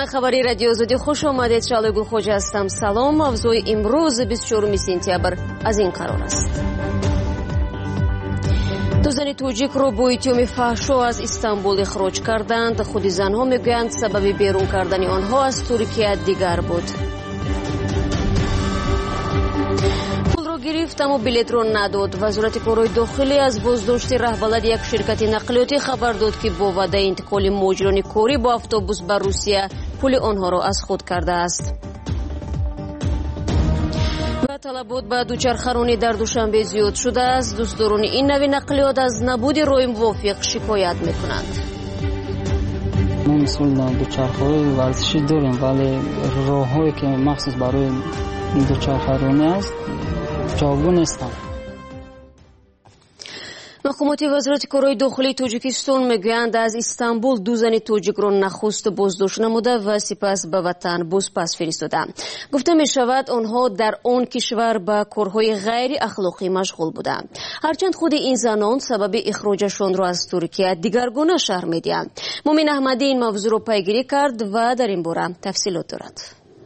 خبری رادیو آزادی خوش آمدید. شعله گلخوجه هستم. سلام. موضوع امروز 24 سپتامبر از این قرار است: دو زن توجیک رو با اتهام فحشا از استانبول اخراج کردند. خود زنها میگویند سبب بیرون کردن آنها از ترکیه دیگر بود. پول رو گرفت اما بلیط رو نداد. وزارت کارهای داخلی از بازداشت رهبر یک شرکت نقلیاتی خبر داد که با وعده انتقال مهاجران کاری با اتوبوس به روسیه پول آنها را از خود کرده است. و طلبات به دوچرخه‌رانی در دوشنبه زیاد شده است. دوستداران این نوع نقلیات از نبود راه موافق شکایت میکنند. ما مسئول دوچرخه‌های ورزشی داریم ولی راه‌هایی که مخصوص برای دوچرخه‌رانی است جاگون نیستند. مقامات وزارت کارهای داخلی تاجیکستان میگویند از استانبول دو زن توجیک را نخست بازداشت نموده و سپس به وطن بازپس فرستادند. گفته می شود آنها در آن کشور به کارهای غیر اخلاقی مشغول بودند. هرچند خود این زنان سبب اخراجشان را از ترکیه دیگرگونه شرح میدهند. مومن احمدی این موضوع را پیگیری کرد و در این باره تفصیلات دارد.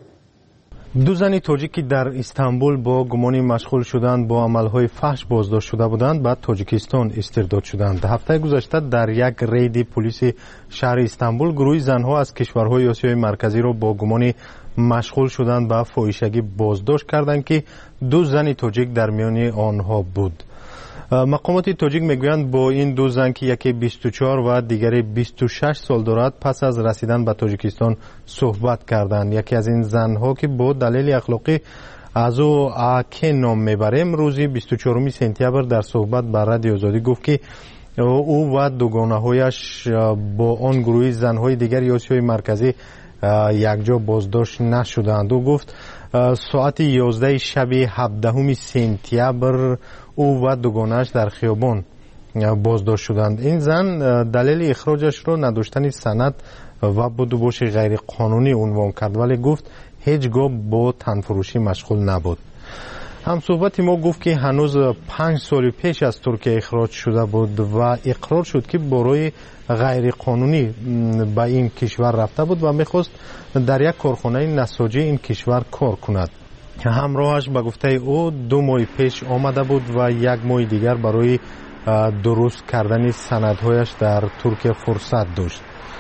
دو زن تاجیکی در استانبول با گمانی مشغول شدند با عملهای فحش بازداشت شده بودند، بعد تاجیکستان استرداد شدند. هفته گذشته در یک رید پلیس شهر استانبول گروه زنها از کشورهای آسیای مرکزی را با گمانی مشغول شدند به فاحشگی بازداشت کردند که دو زن تاجیک در میان آنها بود. مقامات تاجیک میگویند با این دو زن که یکی 24 و دیگری 26 سال دارد پس از رسیدن به تاجیکستان صحبت کردند. یکی از این زنها که با دلیل اخلاقی از او آکه نام میبریم روزی 24 سپتامبر در صحبت با رادیو آزادی گفت که او و دوگانه‌هایش با آن گروه زنهای دیگر آسیای مرکزی یکجا بازداشت نشدند. او گفت ساعت 11 شب 17 سپتامبر او و دوگانه‌اش در خیابان بازداشت شدند. این زن دلیل اخراجش را نداشتن سند و بدوباش غیر قانونی عنوان کرد ولی گفت هیچگاه با تنفروشی مشغول نبود. هم صحبت ما گفت که هنوز 5 سال پیش از ترکیه اخراج شده بود و اقرار شد که برای غیر قانونی به این کشور رفته بود و میخواست در یک کارخانه نساجی این کشور کار کند. همراهش به گفته او 2 ماه پیش آمده بود و 1 ماه دیگر برای درست کردن سندهایش در ترکیه فرصت داشت.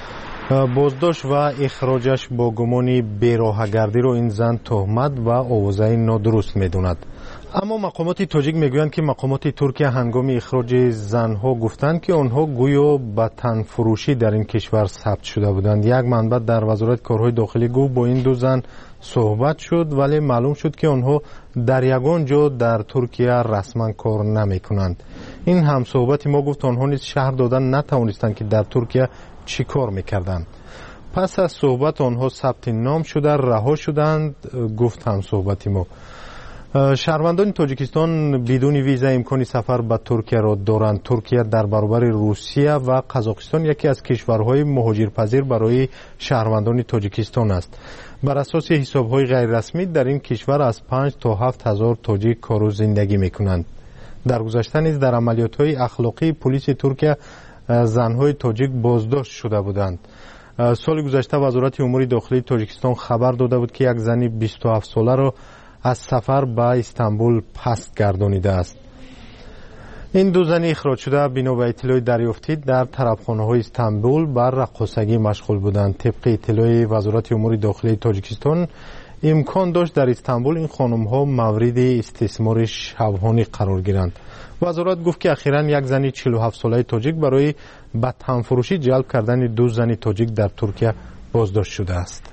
بازداشت و اخراجش با گمان بیراهگردی رو این زن تهمت و آوازه نادرست میدوند. اما مقامات تاجیک میگویند که مقامات ترکیه هنگام اخراج زنها گفتند که آنها گویا به تنفروشی در این کشور ثبت شده بودند. یک منبع در وزارت کارهای داخلی گفت با این دو زن صحبت شد ولی معلوم شد که آنها در یگان جا در ترکیه رسما کار نمی کنند. این هم صحبت ما گفت آنها نیز شهر دادن نتوانستند که در ترکیه چی کار میکردند. پس از صحبت آنها ثبت نام شده رها شدند. گفت هم صحبت ما شهروندان تاجیکستان بدون ویزا امکان سفر به ترکیه را دارند. ترکیه در برابر روسیه و قزاقستان یکی از کشورهای مهاجرپذیر برای شهروندان تاجیکستان است. بر اساس حسابهای غیر رسمی در این کشور از 5 تا 7 هزار تاجیک کار و زندگی میکنند. در گذشته نیز در عملیات‌های اخلاقی پلیس ترکیه زنهای تاجیک بازداشت شده بودند. سال گذشته وزارت امور داخلی تاجیکستان خبر داده بود که یک زن 27 ساله را از سفر به استانبول پس گردانیده است. این دو زن اخراج شده بنا به اطلاع دریافتی در طربخانه‌های استانبول بر رقاصگی مشغول بودند. طبق اطلاع وزارت امور داخلی تاجیکستان امکان داشت در استانبول این خانم‌ها مورد استثمار شبانه قرار گیرند. وزارت گفت که اخیراً یک زن 47 ساله تاجیک برای به تنفروشی جلب کردن دو زن تاجیک در ترکیه بازداشت شده است.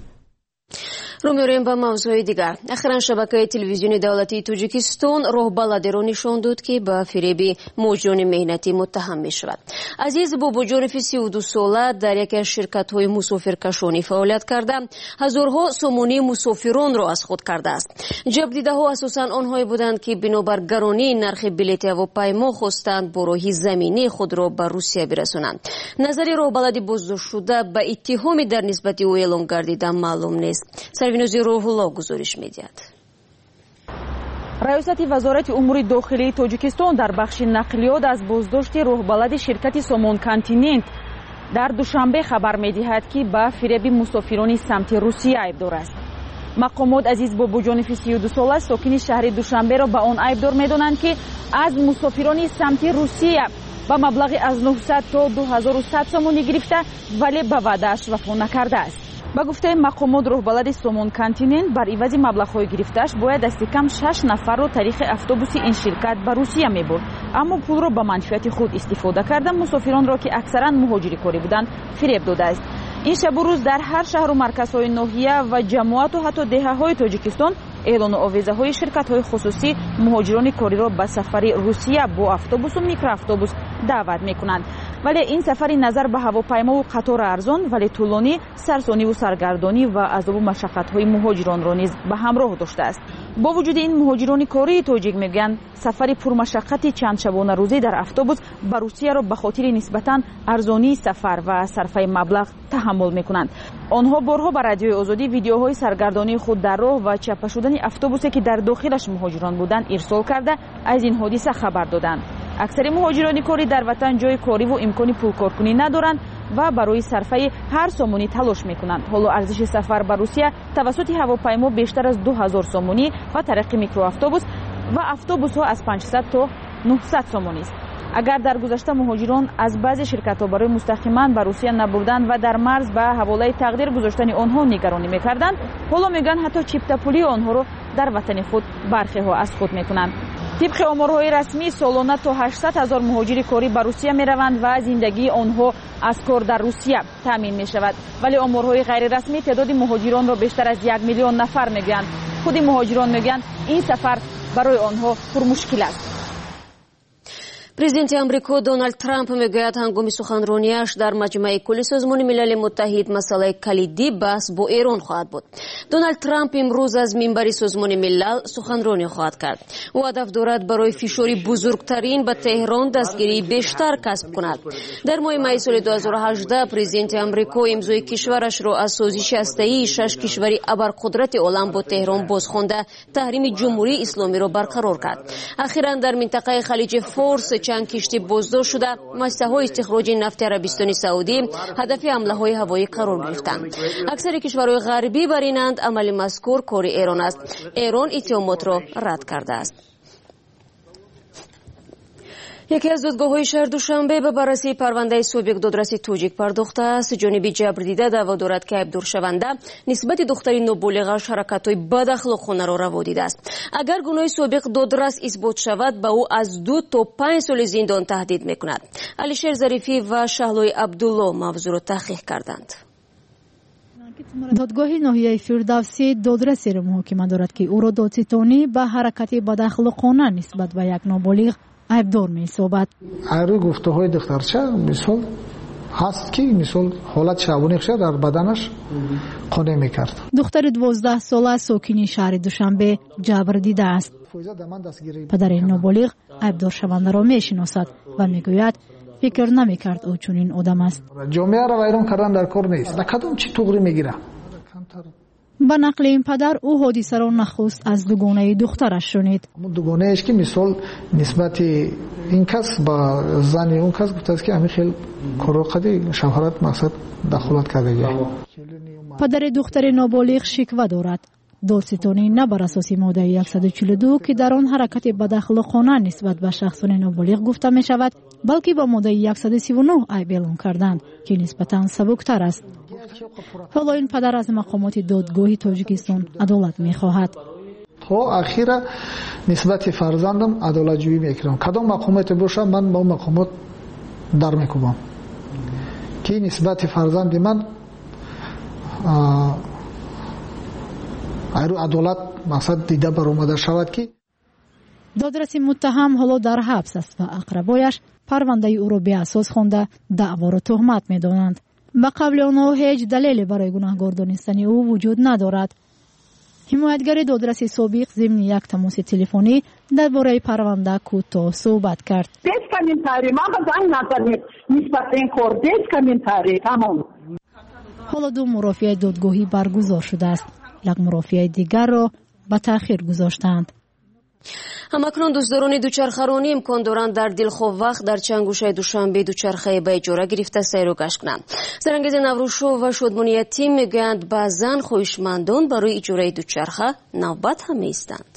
رو می‌ریم به موضوع دیگر. اخیراً شبکه تلویزیونی دولتی تاجیکستان راهبلدی را نشان داد که به فریب مهاجران مهنتی متهم می‌شود. عزیز باباجانوف 32 ساله در یکی از شرکت‌های مسافرکشانی فعالیت کرده هزارها سومونی مسافران را از خود کرده است. جبدیده‌ها اساساً آنهایی بودند که بنابر گرانی نرخ بلیط هواپیما خواستند با راه زمینی خود را به روسیه برسانند. نظر راهبلدی بازداشت شده به اتهامی در نسبت او اعلام گردیده معلوم نیست. سروینوزی روح‌الله گزارش می‌دهد. رئیست وزارت امور داخلی تاجیکستان در بخش نقلیات از بازداشت راهبلد شرکت سامان کانتیننت در دوشنبه خبر می‌دهد که با فریب مسافران سمت روسیه عیبدار است. مقامات عزیز بابوجانیف 32 ساله ساکن شهر دوشنبه را به آن عیبدار می‌دانند که از مسافران سمت روسیه با مبلغ از 900 تا 2100 سومانی گرفته ولی به وعده‌اش وفا نکرده است. با گفته مقامات رهبر سومون کانتیننت بر عوض مبلغ‌های گرفته‌اش باید دست کم 6 نفر را طریق اتوبوس این شرکت به روسیه می‌برد، اما پول را به منفعت خود استفاده کرده مسافران را که اکثرا مهاجر کاری بودند فریب داده است. این شب و روز در هر شهر و مرکزهای ناحیه و جماعت و حتی دهه‌های تاجیکستان اعلان آویزه‌های شرکت‌های خصوصی مهاجران کاری را به سفر روسیه با اتوبوس و میکرواتوبوس دعوت می‌کنند. ولی این سفری نظر به هواپیما و قطار ارزان ولی طولانی، سرسانی و سرگردانی و عذاب و مشقت‌های مهاجران را نیز به همراه داشته است. با وجود این مهاجران کاری تاجیک میگن سفر پرمشقت چند شبانه روزی در اتوبوس به روسیه را به خاطر نسبتاً ارزانی سفر و صرفه مبلغ تحمل میکنند. آنها بارها به رادیوی آزادی ویدیوهای سرگردانی خود در راه و چپه شدن اتوبوسی که در داخلش مهاجران بودند ارسال کرده از این حادثه خبر دادند. اکثر مهاجران کاری در وطن جای کاری و امکان پول کارکنی ندارند و برای صرفه هر سومونی تلاش میکنند. حالا ارزش سفر به روسیه توسط هواپیما بیشتر از 2000 سومونی و طریق میکرواتوبوس و اتوبوس ها از 500 تا 900 سومونی است. اگر در گذشته مهاجران از بعضی شرکت‌ها برای مستقیما به روسیه نبردن و در مرز به حواله تقدیر گذاشتن آنها نگرانی میکردند، حالا میگن حتی چیپتا پولی آنها را در وطن خود برخی ها از خود میکنند. طبق آمارهای رسمی سالانه تا 800,000 مهاجر کاری به روسیه میروند و زندگی آنها از کار در روسیه تامین می شود. ولی آمارهای غیر رسمی تعداد مهاجران را بیشتر از 1 میلیون نفر میگویند. خود مهاجران میگویند این سفر برای آنها پرمشکل است. президенти амрико Дональд Трамп мегӯяд ҳангоми суханронияш дар маҷмӯи кулли созмони милали муттаҳид масъалаи калидӣ баҳс бо эрон хоҳад буд. Дональд Трамп имрӯз аз минбари созмони милал суханронӣ хоҳад кард. ӯ ҳадаф дорад барои фишори бузургтарин ба теҳрон дастгирии бештар касб кунад. дар моҳи майи соли 2018 президенти амрико имзои кишварашро аз созиши ҳастаии 6 кишвари абарқудрати олам бо теҳрон бозхонда таҳрими ҷумҳурии исломиро барқарор кард. ахиран дар минтақаи халиҷи форс чанд кишти боздошт шуда муассисаҳои истихроҷи нафти Арабистони Саудӣ ҳадафи ҳамлаҳои ҳавоӣ қарор гирифтанд. аксари кишварҳои ғарбӣ бар инанд амали мазкур кори эрон аст. эрон иттиҳомотро рад кардааст. яке аз додгоҳҳои шаҳр душанбе ба баррасии парвандаи собиқ додраси тоҷик пардохтааст. ҷониби ҷабрдида даъво дорад ки айбдоршаванда нисбати духтари ноболиғаш ҳаракатҳои бадахлоқонаро раво дидааст. агар гуноҳи собиқ додрас исбот шавад ба ӯ аз 2 то 5 соли зиндон таҳдид мекунад. алишер зарифӣ ва шаҳлои абдулло мавзӯъро таҳқиқ карданд. додгоҳи ноҳияи фирдавсӣ додрасеро муҳокима дорад ки ӯро додситонӣ ба ҳаракати бадахлоқона нисбат ба як ноболиғ айбдор меҳисобад. айрӯи гуфтаҳои духтарча мисол ҳаст ки мисол ҳолати шабонихша дар баданаш қонеъ мекард. духтари 12 сола сокини шаҳри душанбе ҷабр дидааст. падари ноболиғ айбдоршавандаро мешиносад ва мегӯяд фикр намекард ӯ чунин одам аст. ҷомеаро вайрон кардан дар кор нест. ба кадом чӣ туғри мегирад? ба нақли ин падар ӯ ҳодисаро нахуст аз дугонаи духтараш шунид. дугонаеш ки мисол нисбати ин кас ба зани он кас гуфтааст ки ҳамин хел корро қади шавҳарат мақсад дахолат кардагӣ. падари духтари ноболиғ шиква дорад. додситонӣ на бар асоси моддаи 142 ки дар он ҳаракати бадахлоқона нисбат ба шахсони ноболиғ гуфта мешавад, балки ба моддаи 139 айб эълон карданд ки нисбатан сабуктар аст. ҳоло ин падар аз мақомоти додгоҳи тоҷикистон адолат мехоҳад. то ахира нисбати фарзандам адолатҷӯӣ мекунам. кадом мақомоте бошад ман ба он мақомот дар мекубам ки нисбати фарзанди ман айрӯ адолат мақсад дида баромада шавад ки додраси муттаҳам ҳоло дар ҳабс аст ва ақрабояш парвандаи ӯро беасос хонда даъворо тӯҳмат медонанд. ба қавли онҳо ҳеҷ далеле барои гунаҳгор донистани ӯ вуҷуд надорад. ҳимоятгари додраси собиқ зимни як тамоси телефонӣ дар бораи парванда кӯтоҳ суҳбат кард. ҳоло ду мурофиаи додгоҳӣ баргузор шудааст. як мурофиаи дигарро ба таъхир гузоштаанд. همکنون دوستداران دوچرخه‌رانی امکان دارند در دلخواه وقت در چند گوشه دوشنبه دوچرخه به اجاره گرفته سیر و گشت کنند. سرانگیز نوروزشو و شادمانیتی میگویند بعضن خواهشمندان برای اجاره دوچرخه نوبت هم ایستند.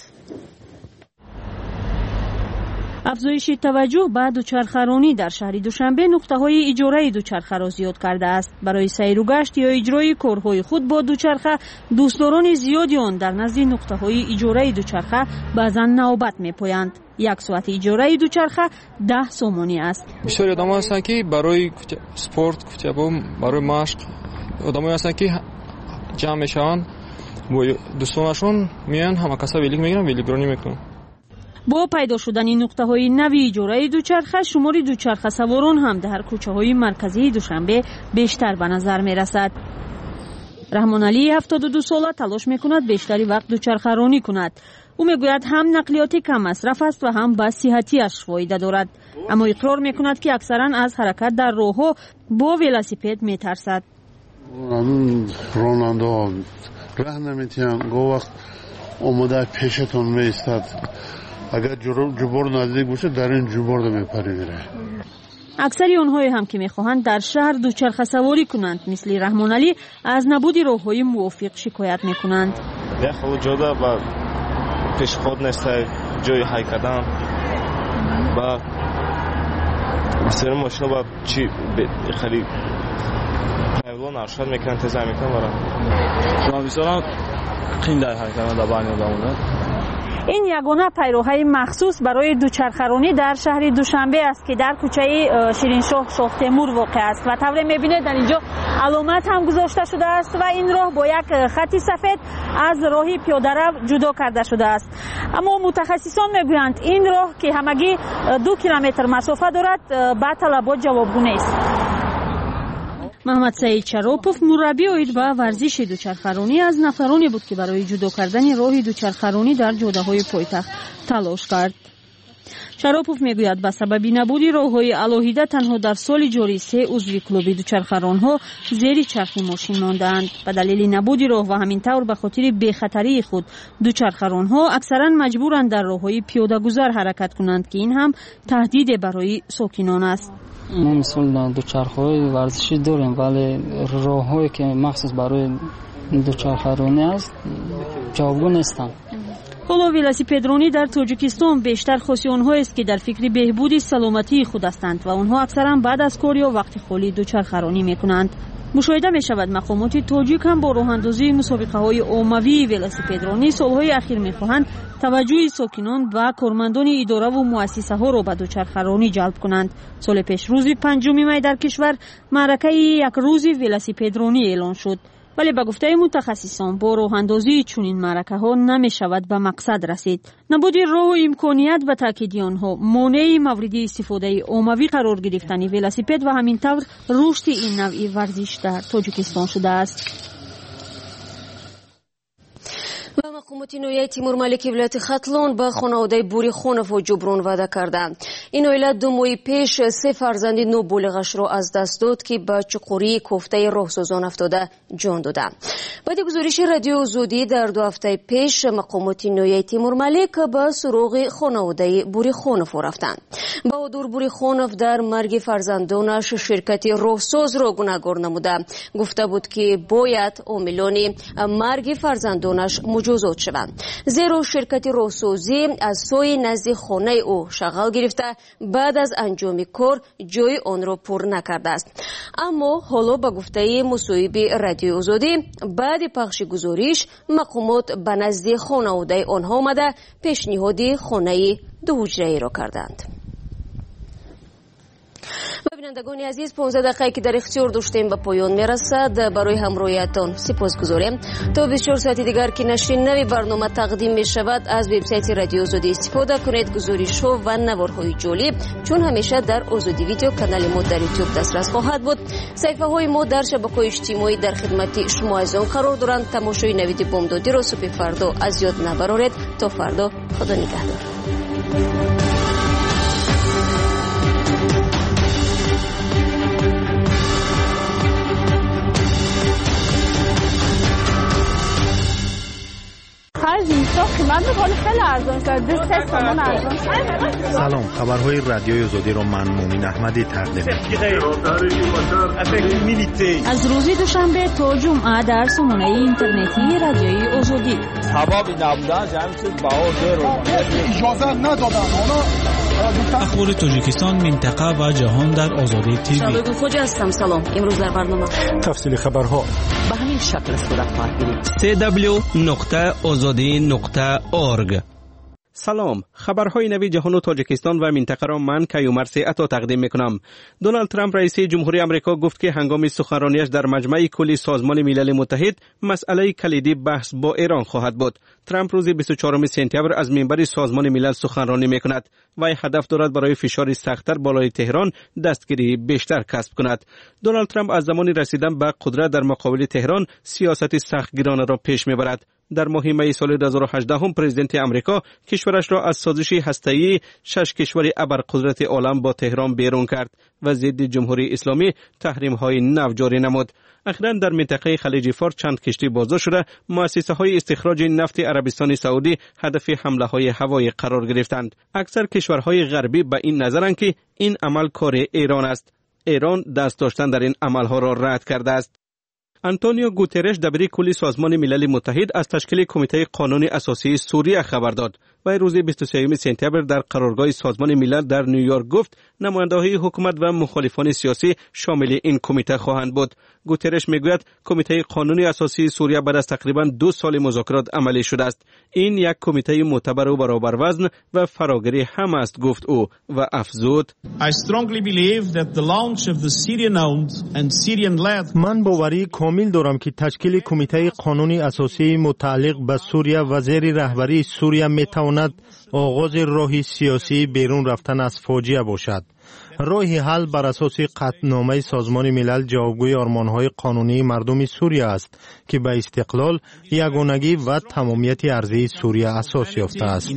افزایش توجه به دوچرخه‌رانی در شهر دوشنبه نقطه‌های اجاره دوچرخه را زیاد کرده است. برای سیر و گشت یا اجرای کارهای خود با دوچرخه دوستداران زیادی آن در نزد نقطه‌های اجاره دوچرخه بعضا نوبت می‌پویند. یک ساعت اجاره دوچرخه 10 سومانی است. بسیاری آدم هستند که برای سپورت، برای مشق آدمایی هستند که جمع میشوند با دوستانشون میان همه کسا ویلیک میگیرن، ویلیگرانی میکنن. با پیدا شدن نقطه‌های نوی اجاره دوچرخه شمار دوچرخه سواران هم در کوچه‌های مرکزی دوشنبه بیشتر به نظر می‌رسد. رحمان علی 72 ساله تلاش می‌کند بیشتری وقت دوچرخه رانی کند. او میگوید هم نقلیات کم مصرف است و هم به صحتیش فایده دارد، اما اقرار می‌کند که اکثراً از حرکت در راه‌ها با ولاسیپد می‌ترسد. راننده راه نمی‌تونن گو وقت اومده پیشتون می‌ایستد. اگر جبور نزدیک باشه در این جبور میپره. اکثری آنهایی هم که میخواهند در شهر دوچرخه سواری کنند مثل رحمان علی از نبود راههای موافق شکایت میکنند. داخل جاده و پیشخود نیست جای حی کردن و بسیار ماشینا با چی خیلی پایلون ارشاد میکنن تزای میکنن برای شما بسیار قیم در حی کردن در بانی آدمونه. این یگانه پیروهای مخصوص برای دوچرخه‌رانی در شهر دوشنبه است که در کوچه شیرینشاه شاه تیمور واقع است و طوری می‌بینید در اینجا علامت هم گذاشته شده است و این راه با یک خط سفید از راه پیاده‌رو جدا کرده شده است. اما متخصصان میگویند این راه که همگی 2 کیلومتر مسافت دارد به طلبات جوابگو نیست. محمد سعید شراپوف مربی اوید با ورزش دوچرخه‌رانی از نفرانی بود که برای جدا کردن راه دوچرخه‌رانی در جاده‌های پایتخت تلاش کرد. شراپوف میگوید به سبب نبود راه‌های علاهیده تنها در سال جاری 3 عضو کلوب دوچرخه‌ران‌ها زیر چرخ ماشین ماندند. به دلیل نبود راه و همین طور به خاطر بی‌خطری خود دوچرخه‌ران‌ها اکثرا مجبورند در راه‌های پیاده‌گذر حرکت کنند که این هم تهدید برای ساکنان است. ما مثلا دوچرخه‌های ورزشی داریم ولی راه‌هایی که مخصوص برای دوچرخه‌رانی است جوابگو نیستند. حالا ولاسیپدرانی در تاجیکستان بیشتر خاصی آنهایی است که در فکر بهبود سلامتی خود هستند و آنها اکثرا بعد از کار یا وقت خالی دوچرخه‌رانی می‌کنند. مشاهده می‌شود مقامات تاجیک هم با راه‌اندازی مسابقه‌های عمومی ولاسیپدرانی سال‌های اخیر می‌خواهند توجه ساکنان و کارمندان اداره و مؤسسه‌ها را به دوچرخه‌رانی جلب کنند. سال پیش روز 5 می در کشور معرکه یک روزی ولاسیپدرانی اعلان شد، ولی به گفته متخصصان با راه‌اندازی چنین معرکه‌ها نمی‌شود به مقصد رسید. نبود راه و امکانیت و تأکید آنها مانع مورد استفاده عمومی قرار گرفتن ولاسیپد و همین طور رشد این نوع ورزش در تاجیکستان شده است. و مقامات نوعی تیمور ملکی ولایت ختلان به خانواده بوری خونف و جبران وعده کردند. این عائله 2 ماه پیش 3 فرزند نوبالغش را از دست داد که به چقوری کوفته راهسازان افتاده جان دادند. بعد گزارش رادیو آزادی در 2 هفته پیش مقامات نوعی تیمور ملک به سراغ خانواده بوری خونف رفتند. بهادر بوری خونف در مرگ فرزندانش شرکت راهساز را گناهکار نموده گفته بود که باید عاملان مرگ فرزندانش مجازات شوند، زیرا شرکت راهسازی از سوی نزد خانه او شغل گرفته بعد از انجام کار جای آن را پر نکرده است. اما حالا به گفته مصاحب رادیو آزادی بعد پخش گزارش مقامات به نزد خانواده آنها آمده پیشنهاد خانه 2 حجره‌ای را کردند. ببینندگان عزیز 15 دقیقه که در اختیار داشتیم به پایان میرسد. برای همراهیتان سپاسگزاریم. تا 24 ساعت دیگر که نشر نوی برنامه تقدیم می شود از وبسایت رادیو آزادی استفاده کنید. گزارش‌ها و نوارهای جالب چون همیشه در آزادی ویدیو کانال ما در یوتیوب دسترس خواهد بود. صفحه های ما در شبکه‌های اجتماعی در خدمت شما عزیزان قرار دارند. تماشای نوید بامدادی را صبح فردا از یاد نبرارید. تا فردا خدا نگهدار. خرج اینستا قیمت بالا خیلی ارزان شده 3 تومان ارزان. سلام، خبرهای رادیوی آزادی را من مومین احمدی تقدیم می‌کنم. از روز دوشنبه تا جمعه در سامانه اینترنتی رادیوی آزادی. سبب نبودن جمع چیز باور اجازه ندادن. اخبار تاجیکستان، منطقه و جهان در آزادی تیوی. شباب خوج هستم. سلام. امروز در برنامه تفصیل خبرها به همین شکل صورت خواهد گرفت. www.azadi.org. سلام، خبرهای نوی جهان و تاجیکستان و منطقه را من کیومر عطا تقدیم میکنم. دونالد ترامپ رئیس جمهوری آمریکا گفت که هنگام سخنرانیش در مجمع کلی سازمان ملل متحد مسئله کلیدی بحث با ایران خواهد بود. ترامپ روز 24 سپتامبر از منبر سازمان ملل سخنرانی میکند و هدف دارد برای فشار سخت‌تر بالای تهران دستگیری بیشتر کسب کند. دونالد ترامپ از زمان رسیدن به قدرت در مقابل تهران سیاست سختگیرانه را پیش میبرد. در ماه می سال 2018 پرزیدنت امریکا کشورش را از سازش هسته‌ای 6 کشور ابرقدرت عالم با تهران بیرون کرد و ضد جمهوری اسلامی تحریم‌های نو جاری نمود. اخیراً در منطقه خلیج فارس چند کشتی بازداشت شده، مؤسسه‌های استخراج نفت عربستان سعودی هدف حمله‌های هوایی قرار گرفتند. اکثر کشورهای غربی به این نظرند که این عمل کار ایران است. ایران دست داشتن در این عمل‌ها را رد کرده است. آنتونیو گوترش دبیر کل سازمان ملل متحد از تشکیل کمیته قانون اساسی سوریه خبر داد و روز 23 سپتامبر در قرارگاه سازمان ملل در نیویورک گفت نماینده‌های حکومت و مخالفان سیاسی شامل این کمیته خواهند بود. گوترش میگوید کمیته قانون اساسی سوریه بعد از تقریباً 2 سال مذاکرات عملی شده است. این یک کمیته معتبر و برابر وزن و فراگیری هم است، گفت او و افزود: من باوری کامل دارم که تشکیل کمیته قانونی اساسی متعلق به سوریه و زیر رهبری سوریه میتواند آغاز راه سیاسی بیرون رفتن از فاجعه باشد. راه حل بر اساس قطعنامه سازمان ملل جوابگوی آرمان‌های قانونی مردم سوریه است که به استقلال، یگانگی و تمامیت ارضی سوریه اساس یافته است.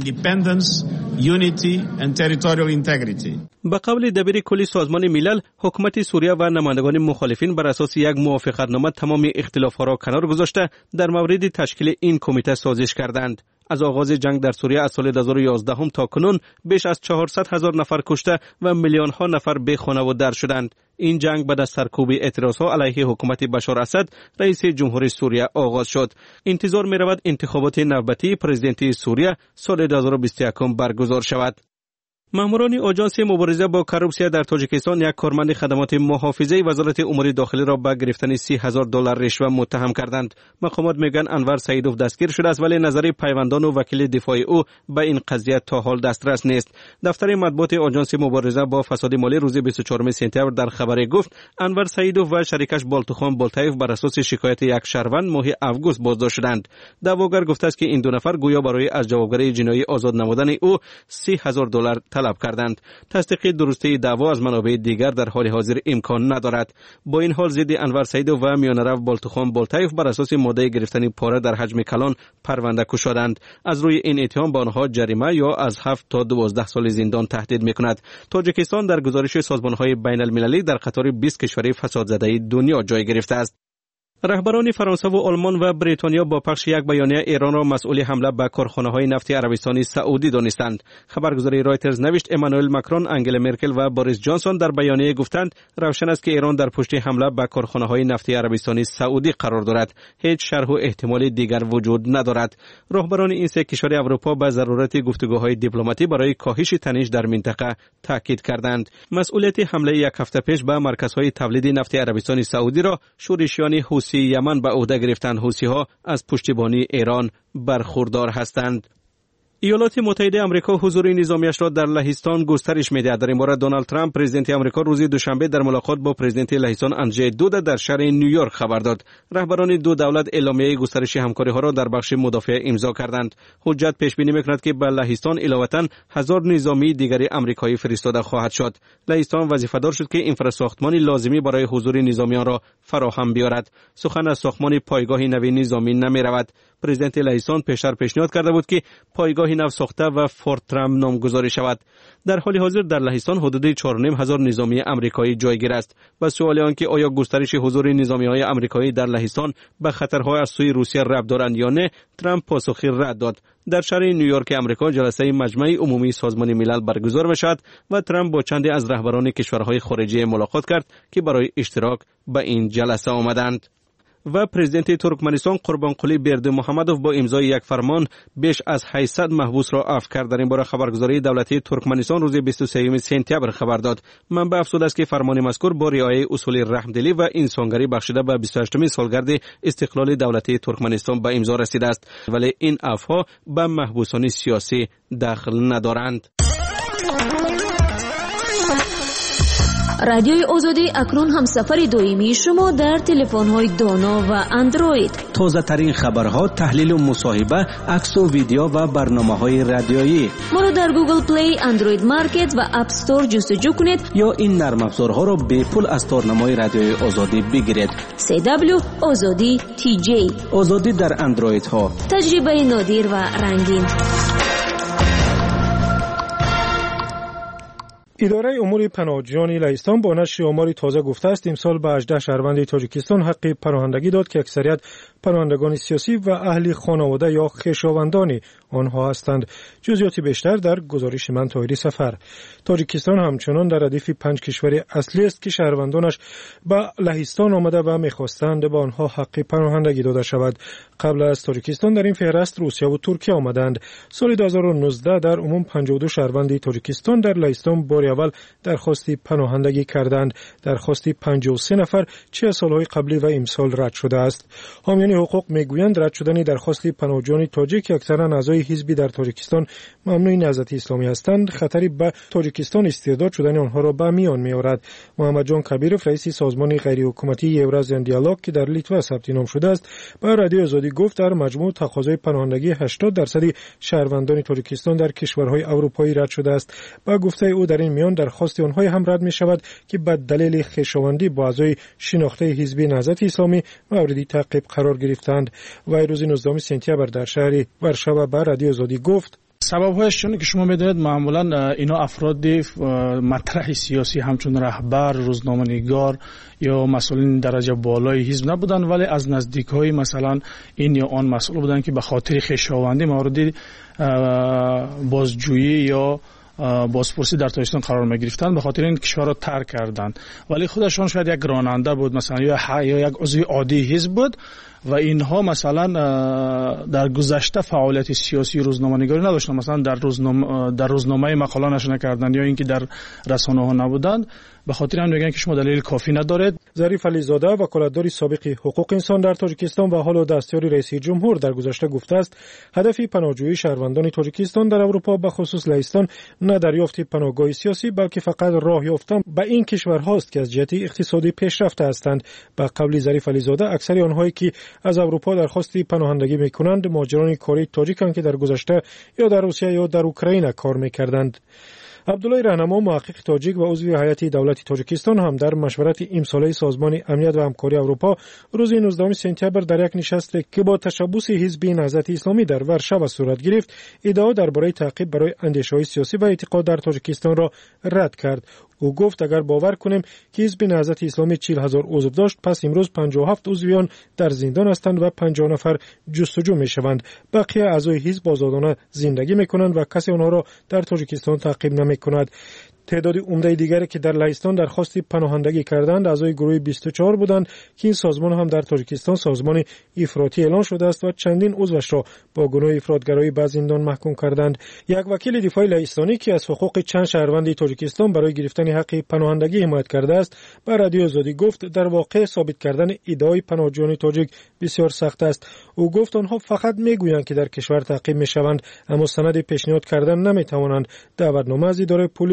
به قول دبیر کلی سازمان ملل، حکومت سوریه و نمایندگان مخالفین بر اساس یک موافقتنامه تمام اختلاف‌ها را کنار گذاشته در مورد تشکیل این کمیته سازش کردند. از آغاز جنگ در سوریه از سال 2011 تا کنون بیش از 400,000 نفر کشته و میلیون‌ها نفر بی خانه و در شدند. این جنگ بعد از سرکوب اعتراضها علیه حکومت بشار اسد رئیس جمهوری سوریه آغاز شد. انتظار می‌رود انتخابات نوبتی پرزیدنتی سوریه سال 2021 برگزار شود. ماموران آژانس مبارزه با کروپسیا در تاجیکستان یک کارمند خدمات محافظه وزارت امور داخلی را به گرفتن $30,000 رشوه متهم کردند. مقامات میگن انور سعیدوف دستگیر شده است، ولی نظر پیوندان و وکیل دفاع او به این قضیه تا حال دسترس نیست. دفتر مطبوعات آژانس مبارزه با فساد مالی روز 24 سپتامبر در خبری گفت انور سعیدوف و شریکش بالتوخان بالتایف بر اساس شکایت یک شهروند ماه اوگوست بازداشت شدند. دعواگر گفته است که این دو نفر گویا برای از جوابگری جنایی آزاد نمودن او $30,000 طلب کردند. تصدیق درستی دعوا از منابع دیگر در حال حاضر امکان ندارد. با این حال ضد انور سعیدوف و میانرو بالتوخان بالتایف بر اساس ماده گرفتن پاره در حجم کلان پرونده گشودند. از روی این اتهام به آنها جریمه یا از 7 تا 12 سال زندان تهدید میکند. تاجیکستان در گزارش سازمان‌های بین المللی در قطار 20 کشور فساد زده دنیا جای گرفته است. رهبران فرانسه و آلمان و بریتانیا با پخش یک بیانیه ایران را مسئول حمله به کارخانه‌های نفت عربستان سعودی دانستند. خبرگزاری رایترز نوشت امانوئل ماکرون، انگلا مرکل و بوریس جانسون در بیانیه گفتند روشن است که ایران در پشت حمله به کارخانه‌های نفت عربستان سعودی قرار دارد. هیچ شرح و احتمال دیگر وجود ندارد. رهبران این سه کشور اروپا به ضرورت گفتگوهای دیپلماتی برای کاهش تنش در منطقه تاکید کردند. مسئولیت حمله یک هفته پیش به مرکزهای تولید نفت عربستان سعودی را شورشیان حوثی یمن به عهده گرفتند. حوثی‌ها از پشتیبانی ایران برخوردار هستند. ایالات متحده آمریکا حضور نظامیش را در لهستان گسترش می‌دهد. در این باره دونالد ترامپ پرزیدنت آمریکا روز دوشنبه در ملاقات با پرزیدنت لهستان آندژی دودا در شهر نیویورک خبر داد. رهبران دو دولت اعلامیه گسترش همکاری‌ها را در بخش مدافع امضا کردند. حجت پیش بینی می‌کند که به لهستان علاوه‌اً 1000 نظامی دیگری آمریکایی فرستاده خواهد شد. لهستان وظیفه‌دار شد که انفراستراکچور لازمی برای حضور نظامیان را فراهم بیاورد. سخن از ساختمان پایگاه نوین نظامی نمی‌رود. پرزیدنت لهستان پیشتر پیشنهاد کرده بود که پایگاهی نو ساخته و فورت ترامپ نامگذاری شود. در حال حاضر در لهستان حدود 4,500 نظامی آمریکایی جایگیر است و سوال آن که آیا گسترش حضور نظامی‌های آمریکایی در لهستان به خطرهای از سوی روسیه ربط دارند یا نه، ترامپ پاسخی رد داد. در شهر نیویورک آمریکا جلسه مجمع عمومی سازمان ملل برگزار می‌شود و ترامپ با چندی از رهبران کشورهای خارجی ملاقات کرد که برای اشتراک به این جلسه آمدند. و پرزیدنت ترکمنستان قربانقلی بردیمحمدوف با امضای یک فرمان بیش از 800 محبوس را عفو کرد. در این باره خبرگزاری دولتی ترکمنستان روز 23 سپتامبر خبر داد. منبع افزوده است که فرمان مذکور با رعایت اصول رحمدلی و انسانگری بخشیده به 28مین سالگرد استقلال دولتی ترکمنستان به امضا رسیده است، ولی این عفوها به محبوسان سیاسی دخل ندارند. رادیوی آزادی اکنون همسفر دائمی شما در تلفن‌های دانا و اندروید. تازه ترین خبرها، تحلیل و مصاحبه، عکس و ویدیو و برنامه‌های رادیویی. ما را در گوگل پلی، اندروید مارکت و اپ استور جستجو کنید یا این نرم افزارها را به پول از تارنمای رادیوی آزادی بگیرید. CW آزادی TJ. آزادی در اندروید ها. تجربه نادر و رنگین. اداره امور پناهجویان لهستان با نشر آماری تازه گفته است امسال به 18 شهروند تاجیکستان حق پناهندگی داد که اکثریت پناهندگان سیاسی و اهل خانواده یا خویشاوندان آنها هستند. جزئیات بیشتر در گزارش من طاهری سفر. تاجیکستان همچنان در ردیف 5 کشور اصلی است که شهروندانش به لهستان آمده و می‌خواستند به آنها حق پناهندگی داده شود. قبل از تاجیکستان در این فهرست روسیه و ترکیه آمدند. سال 2019 در عموم 52 شهروند تاجیکستان در لهستان بار اول درخواست پناهندگی کردند. درخواست 53 نفر 40 سالهای قبلی و امسال رد شده است. حامیان حقوق میگویند رد شدن درخواست پناهجویان تاجیک که اکثرا اعضای حزبی در تاجیکستان ممنوع نهضت اسلامی هستند خطری به تاجیکستان استعداد شدن آنها را به میان میآورد. محمد جان کبیرов رئیس سازمان غیر حکومتی یورازیان دیالوگ که در لیتوا ثبت نام شده است به رادیو آزادی گفت در مجموع تقاضای پناهندگی 80% شهروندان تاجیکستان در کشورهای اروپایی رد شده است. با گفته او در این میان درخواست آنها هم رد می شود که به دلیل خویشاوندی با اعضای شناخته حزب نهضت اسلامی مورد تعقیب قرار گرفتند. و روز 19 سپتامبر در شهر ورشاو به رادیو آزادی گفت سبب‌هایش چونه که شما می‌دونید معمولاً اینا افراد مطرح سیاسی همچون رهبر، روزنامه‌نگار یا مسئولین درجه بالای حزب نبودن، ولی از نزدیک‌های مثلا این یا آن مسئول بودن که به خاطر خویشاوندی مورد بازجویی یا بازپرسی در تاجیکستان قرار می‌گرفتند، به خاطر این کشور را ترک کردند. ولی خودشان شاید یک راننده بود مثلا یا یک عضو عادی حزب بود و اینها مثلا در گذشته فعالیت سیاسی روزنامه‌نگاری نداشتند، مثلا در روزنامه مقاله نشر نکردند یا اینکه در رسانه‌ها نبودند. به خاطر همین میگن که شما دلیل کافی ندارید. ظریف علیزاده وکالتدار سابق حقوق انسان در تاجیکستان و حالا دستیار رئیس جمهور در گذشته گفته است هدف پناهجویی شهروندان تاجیکستان در اروپا به خصوص لهستان نه دریافت پناهگاه سیاسی بلکه فقط راه یافتن به این کشورهاست که از جهت اقتصادی پیشرفته هستند. به قول ظریف علیزاده اکثر آنهایی که از اروپا درخواست پناهندگی میکنند مهاجران کاری تاجیکند که در گذشته یا در روسیه یا در اوکراین کار میکردند. عبدالله رهنما محقق تاجیک و عضو هیئت دولتی تاجیکستان هم در مشورت امساله سازمان امنیت و همکاری اروپا روز 19 سپتامبر در یک نشست که با تشبث حزب نهضت اسلامی در ورشاو صورت گرفت ادعا درباره تعقیب برای اندیشه‌های سیاسی و اعتقاد در تاجیکستان را رد کرد. او گفت اگر باور کنیم که حزب نهضت اسلامی 40,000 عضو داشت پس امروز 57 عضویان در زندان هستند و 50 نفر جستجو میشوند. بقیه اعضای حزب آزادانه زندگی میکنند و کسی آنها را در تاجیکستان تعقیب نمیکند. تعداد عمده دیگری که در لهستان درخواست پناهندگی کردند اعضای گروه 24 بودند که این سازمان هم در تاجیکستان سازمان افراطی اعلان شده است و چندین عضوش را با گناه افراطگرایی به زندان محکوم کردند. یک وکیل دفاع لهستانی که از حقوق چند شهروند تاجیکستان برای گرفتن حق پناهندگی حمایت کرده است به رادیو آزادی گفت در واقع ثابت کردن ادعای پناهجویان تاجیک بسیار سخت است. او گفت آنها فقط میگویند که در کشور تعقیب میشوند اما سند پیشنهاد کردن نمیتوانند. دعوتنامه از اداره پلیس،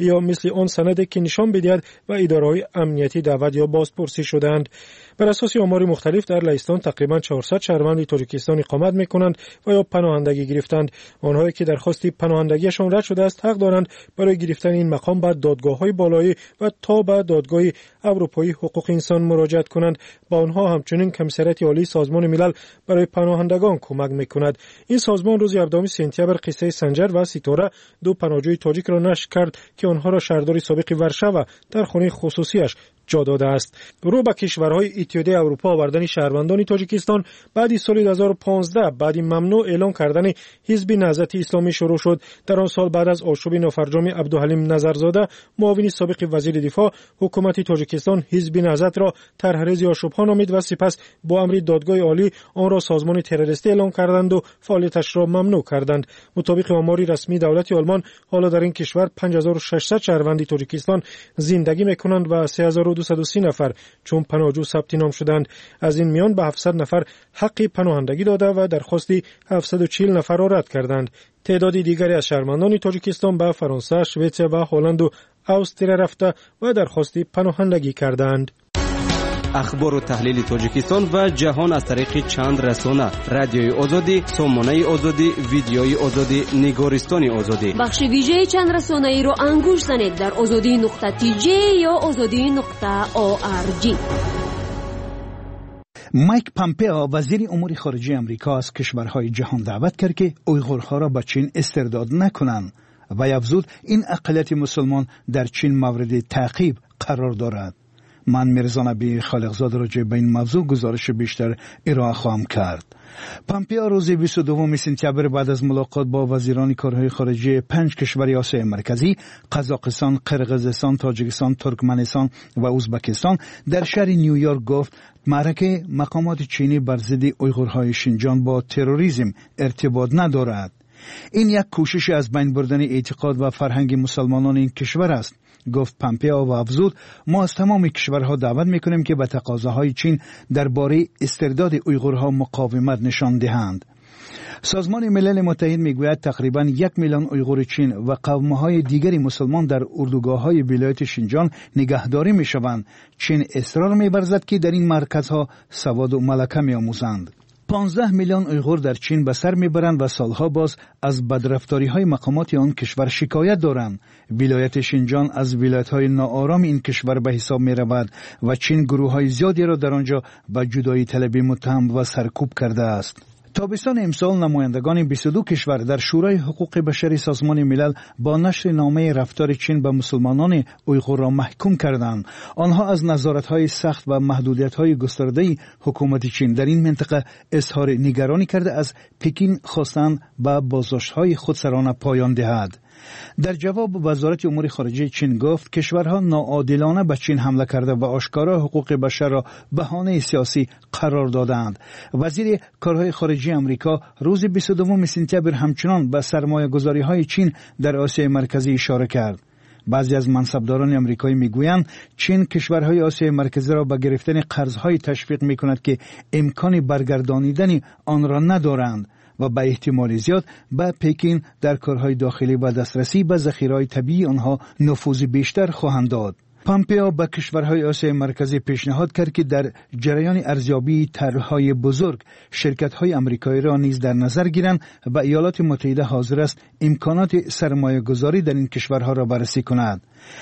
یا مثل آن سندی که نشان بدهد و اداره‌های امنیتی دعوت یا بازپرسی شدند. بر اساس آمار مختلف در لهستان تقریبا 400 شهروند تاجیکستان اقامت می‌کنند و یا پناهندگی گرفتند. آنهایی که درخواست پناهندگیشان رد شده است حق دارند برای گرفتن این مقام به دادگاه‌های بالایی و تا به دادگاه اروپایی حقوق انسان مراجعه کنند. با آنها همچنین کمیسریت عالی سازمان ملل برای پناهندگان کمک می‌کند. این سازمان روز 17 سپتامبر قصه سنجر و ستاره دو پناهجوی تاجیک را نشر کرد که آنها را شهردار سابق ورشاو در خانه خصوصیش جا داده است. رو به کشورهای اتحادیه اروپا آوردن شهروندان تاجیکستان بعد سال 2015 بعد ممنوع اعلان کردن حزب نهضت اسلامی شروع شد. در آن سال بعد از آشوب نافرجام عبدالحلیم نظرزاده معاون سابق وزیر دفاع، حکومت تاجیکستان حزب نهضت را طرحریزی آشوبها نامید و سپس با امر دادگاه عالی آن را سازمان تروریستی اعلان کردند و فعالیتش را ممنوع کردند. مطابق آمار رسمی دولت آلمان حالا در این کشور 5600 شهروند تاجیکستان زندگی می‌کنند و 3230 نفر چون پناهجو ثبت نام شدند. از این میان به 700 نفر حق پناهندگی داده و درخواست 740 نفر را رد کردند. تعداد دیگری از شهروندان تاجیکستان به فرانسه، سوئد و هلند و استرالیا رفته و درخواست پناهندگی کردند. اخبار و تحلیل تاجیکستان و جهان از طریق چند رسانه: رادیوی آزادی، سامانه آزادی، ویدیوی آزادی، نگارستان آزادی. بخش ویژه چند رسانه ای را انگوش زنید در azadi.tj یا azadi.org. مایک پامپئو وزیر امور خارجه امریکا از کشورهای جهان دعوت کرد که اویغورها را به چین استرداد نکنند و افزود این اقلیت مسلمان در چین مورد تعقیب قرار دارد. من میرزا نبی خالقزاد راجع به این موضوع گزارش بیشتر ارائه خواهم کرد. پامپئو روز 22 سپتامبر بعد از ملاقات با وزیران کارهای خارجه 5 کشور آسیای مرکزی، قزاقستان، قرقیزستان، تاجیکستان، ترکمنستان و ازبکستان در شهر نیویورک گفت معرکه مقامات چینی بر ضد اویغورهای شینجان با تروریسم ارتباط ندارد. این یک کوشش از بین بردن اعتقاد و فرهنگ مسلمانان این کشور است. گفت پامپئو و افزود ما از تمام کشورها دعوت میکنیم که به تقاضاهای چین درباره استرداد اویغورها مقاومت نشان دهند. سازمان ملل متحد میگوید تقریبا 1 میلیون اویغور چین و قوم‌های دیگری مسلمان در اردوگاه‌های ولایت شینجان نگهداری میشوند. چین اصرار می‌ورزد که در این مرکزها سواد و ملکه می‌آموزند. 15 میلیون اویغور در چین به سر میبرند و سالها باز از بدرفتاری‌های مقامات آن کشور شکایت دارند. ولایت شینجان از ولایت‌های ناآرام این کشور به حساب می‌رود و چین گروه‌های زیادی را در آنجا به جدایی طلبی متهم و سرکوب کرده است. تابستان امسال نمایندگان 22 کشور در شورای حقوق بشری سازمان ملل با نشر نامه رفتار چین به مسلمانان اویغور را محکوم کردند. آنها از نظارت‌های سخت و محدودیت‌های گسترده حکومت چین در این منطقه اظهار نگرانی کرده از پکین خواستند به بازداشت‌های خودسرانه پایان دهد. در جواب وزارت امور خارجه چین گفت کشورها ناعادلانه به چین حمله کرده و آشکارا حقوق بشر را بهانه سیاسی قرار دادند. وزیر کارهای خارجه آمریکا روز 22 سپتامبر همچنان به سرمایه‌گذاری‌های چین در آسیای مرکزی اشاره کرد. بعضی از منصبداران آمریکایی میگویند چین کشورهای آسیای مرکزی را به گرفتن قرض‌های تشویق می‌کند که امکان برگردانیدن آن را ندارند و به احتمال زیاد به پکین در کارهای داخلی و دسترسی به ذخیره‌های طبیعی آنها نفوذ بیشتر خواهند داد. پامپئو به کشورهای آسیای مرکزی پیشنهاد کرد که در جریان ارزیابی طرح‌های بزرگ شرکت‌های آمریکایی را نیز در نظر گیرند و ایالات متحده حاضر است امکانات سرمایه‌گذاری در این کشورها را بررسی کند.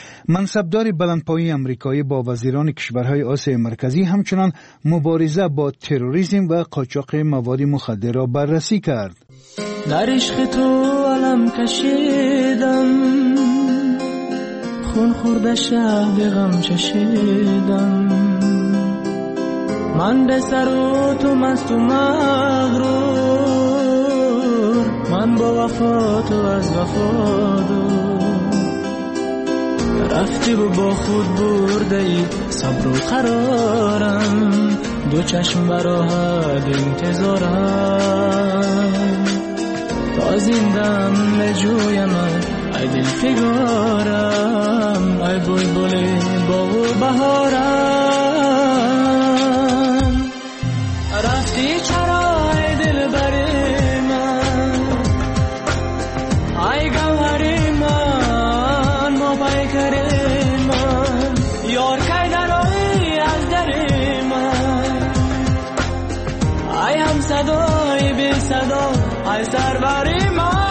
منصبدار بلندپایه آمریکایی با وزیران کشورهای آسیای مرکزی همچنان مبارزه با تروریسم و قاچاق مواد مخدر را بررسی کرد. در عشق تو علم کشیدم، خون خورده شب غم چشیدم، من به سر و تو مست و مغرور، من با وفا تو از وفا دور، رفتی و با خود برده ای صبر و قرارم، دو چشم براحت انتظارم، تا زندم نجویم ای دل فگارم، ای بلبل باغ و بهارم، رفتی چرا ای دل بری من، ای گوهر من، ما صدا ای سرور من.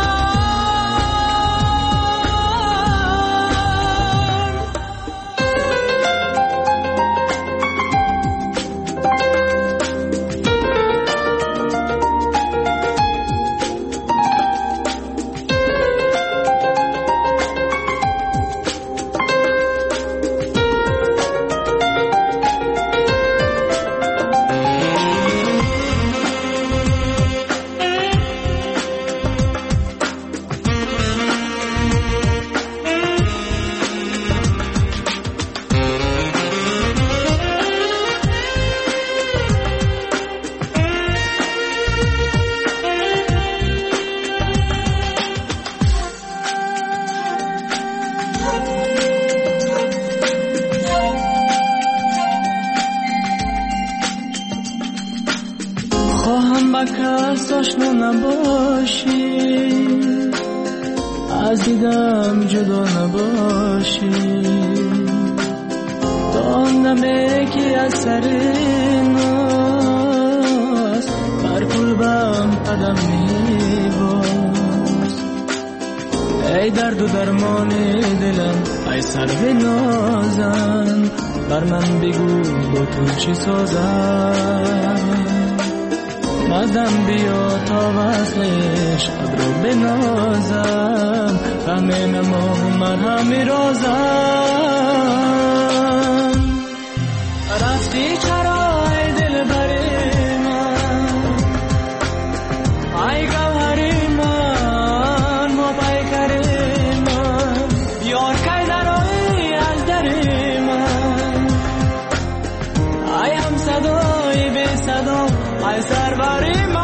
خواهم با کس آشنا نباشی، از دیدم جدا نباشی، تا آن دمه که از سر ناز بر قلبم قدم میباز. ای درد و درمان دلم ای سرو نازم، بر من بگو با تو چی سازم. مدام بیا تا وصلش رو بنازم، فهمه نمو مرهم رازم. رفتی چرا ای دل بری من، ای گوهری من و پیکری من، یار که درایی از دری من. ای هم صدای بی صدا ای سربری من.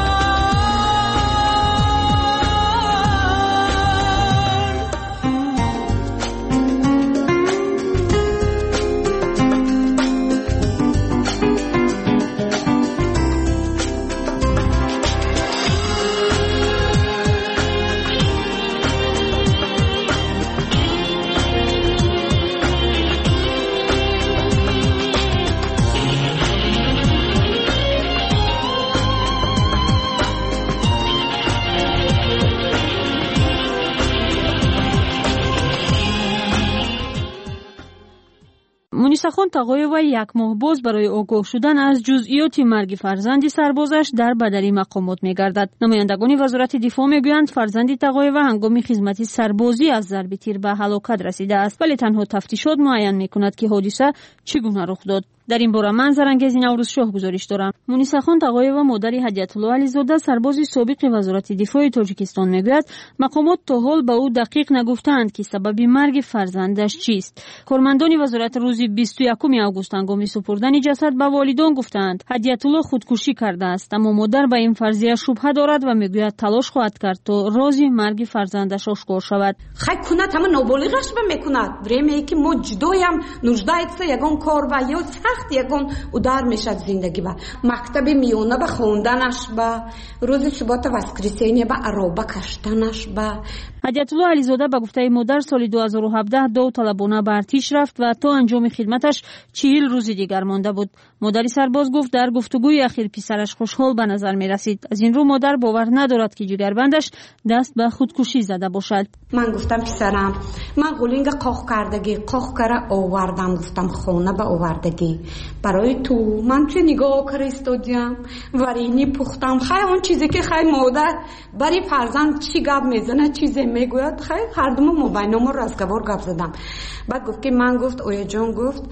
مونیسا خان تقایوا یک ماه باز برای آگاه شدن از جزئیات مرگ فرزند سربازش در بدری مقامات می‌گردد. نمایندگان وزارت دفاع میگویند فرزند تقایوا هنگام خدمت سربازی از ضرب تیر به هلاکت رسیده است، ولی تنها تفتیشات معین می‌کند که حادثه چگونه رخ داد. در این باره من زرانگیز نوروز شاه گزارش دارم. مونیسا خان تقایوا مادر هدیت الله علیزاده سرباز سابق وزارت دفاع تاجیکستان میگوید مقامات تا حال به او دقیق نگفتند که سبب مرگ فرزندش چیست. کارمندان وزارت روز 21 آگوست هنگام سپردن جسد به والدان گفتند هدیت الله خودکشی کرده است، اما مادر به این فرضیه شبهه دارد و میگوید تلاش خواهد کرد تا راز مرگ فرزندش آشکار شود. خیر کند همه نابالغش میکند بریم که ما جدایم нуждается ягон کار و یا سخت ягон удар میشد زندگی با مکتب میونه به خوندنش با روز سبت و воскресенье با عربه کشتنش با. هدیت الله علیزاده به گفته مادر سال 2017 داوطلبانه به ارتش رفت و تا انجام خدمتش 40 روز دیگر مانده بود. مادر سرباز گفت در گفتگوی اخیر پسرش خوشحال به نظر می رسید. از این رو مادر باور ندارد که جگربندش دست به خودکشی زده باشد. من گفتم پسرم من قولینگ قاق کردگی قاق کرده آوردم، گفتم خونه به آوردگی برای تو. من توی نگاه کر استودیم ورینی پختم. خیلی اون چیزی که خیلی مادر برای فرزند چی گپ میزنه چیزی میگوید خیلی هر دوم موبایلمو رازگوار گپ زدم. بعد گفت که من گفت اویا جان گفت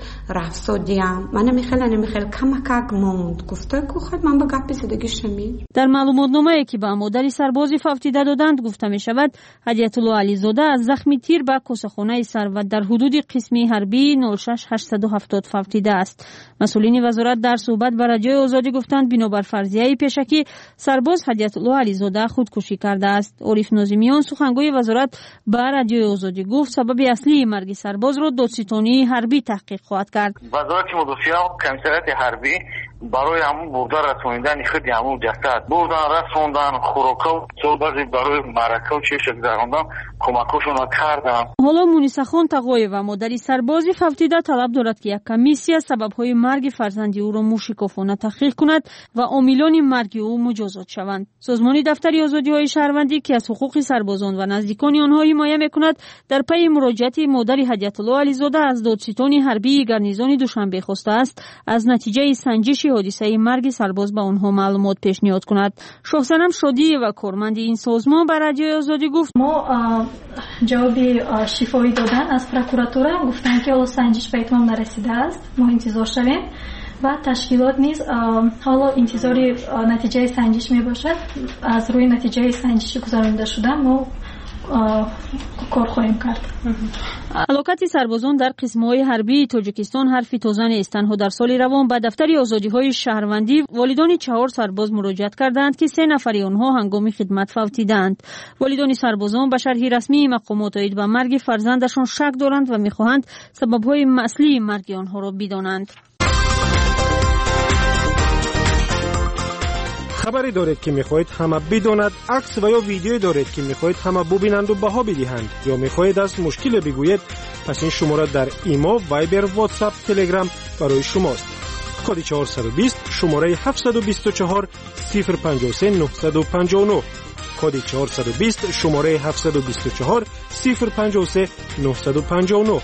رفسودیم من نمیخیل کمکک موند. گفته که خیلی من به گپی زدگی شمید. در معلومات نامه‌ای که به مادر سربازی فوتیده دادند گفته می شود هدیت الله علیزاده از زخم تیر به کاسخانه سر در حدود قسمی حربی 06870 فوتیده است. مسئولین وزارت در صحبت با رادیوی آزادی گفتند بنابر فرضیه پیشکی سرباز هدیت الله علیزاده خودکشی کرده است. عارف ناظمیان سخنگوی وزارت با رادیوی آزادی گفت سبب اصلی مرگ سرباز را دادستانی حربی تحقیق خواهد کرد. وزارت مدافعین کمیسریت حربی برای همون بردن رسوندن خود همون جسد بردن رسوندن خوراک و صحبت برای معرکه و چه شکل دارندن کمکشون کردم. حالا مونیسا خان تقویeva مادری سربازی فوتیده طلب دارد که یک کمیسیا سبب‌های مرگ فرزند او را موشکافانه تحقیق کند و عاملان مرگ او مجازات شوند. سازمان دفتر آزادی‌های شهروندی که از حقوق سربازان و نزدیکان آنها حمایت می‌کند در پی مراجعه مادر هدیت الله علیزاده از دادستان حربی گارنیزون دوشنبه خواسته است از نتیجه سنجش حادثه مرگ سرباز به آنها معلومات پیشنهاد کند. شاهزنم شادی و کارمند این سازمان به رادیوی آزادی گفت ما جواب شفاهی دادن از پروکراتوره گفتن که حالا سنجش به اتمام نرسیده است، ما انتظار شویم و تشکیلات نیز حالا انتظاری نتیجه سنجش می باشد. از روی نتیجه سنجش گذرانده شده ما کار خواهیم کرد. علاقت سربازان در قسم‌های حربی تاجیکستان حرفی تازه نیست. تنها در سال روان به دفتر آزادی‌های شهروندی والدان 4 سرباز مراجعت کردند که 3 نفر آنها هنگام خدمت فوتیدند. والدان سربازان به شرح رسمی مقامات عاید به مرگ فرزندشان شک دارند و می‌خواهند سبب‌های اصلی مرگ آنها را بدانند. خبری دارید که میخواهید همه بداند، عکس و یا ویدیویی دارید که میخواهید همه ببینند و بها بدهند، یا میخواهید از مشکل بگویید، پس این شماره در ایما، وایبر، واتساپ، تلگرام برای شماست. کد 420 شماره 724 053 959 کد 420 شماره 724 053 959.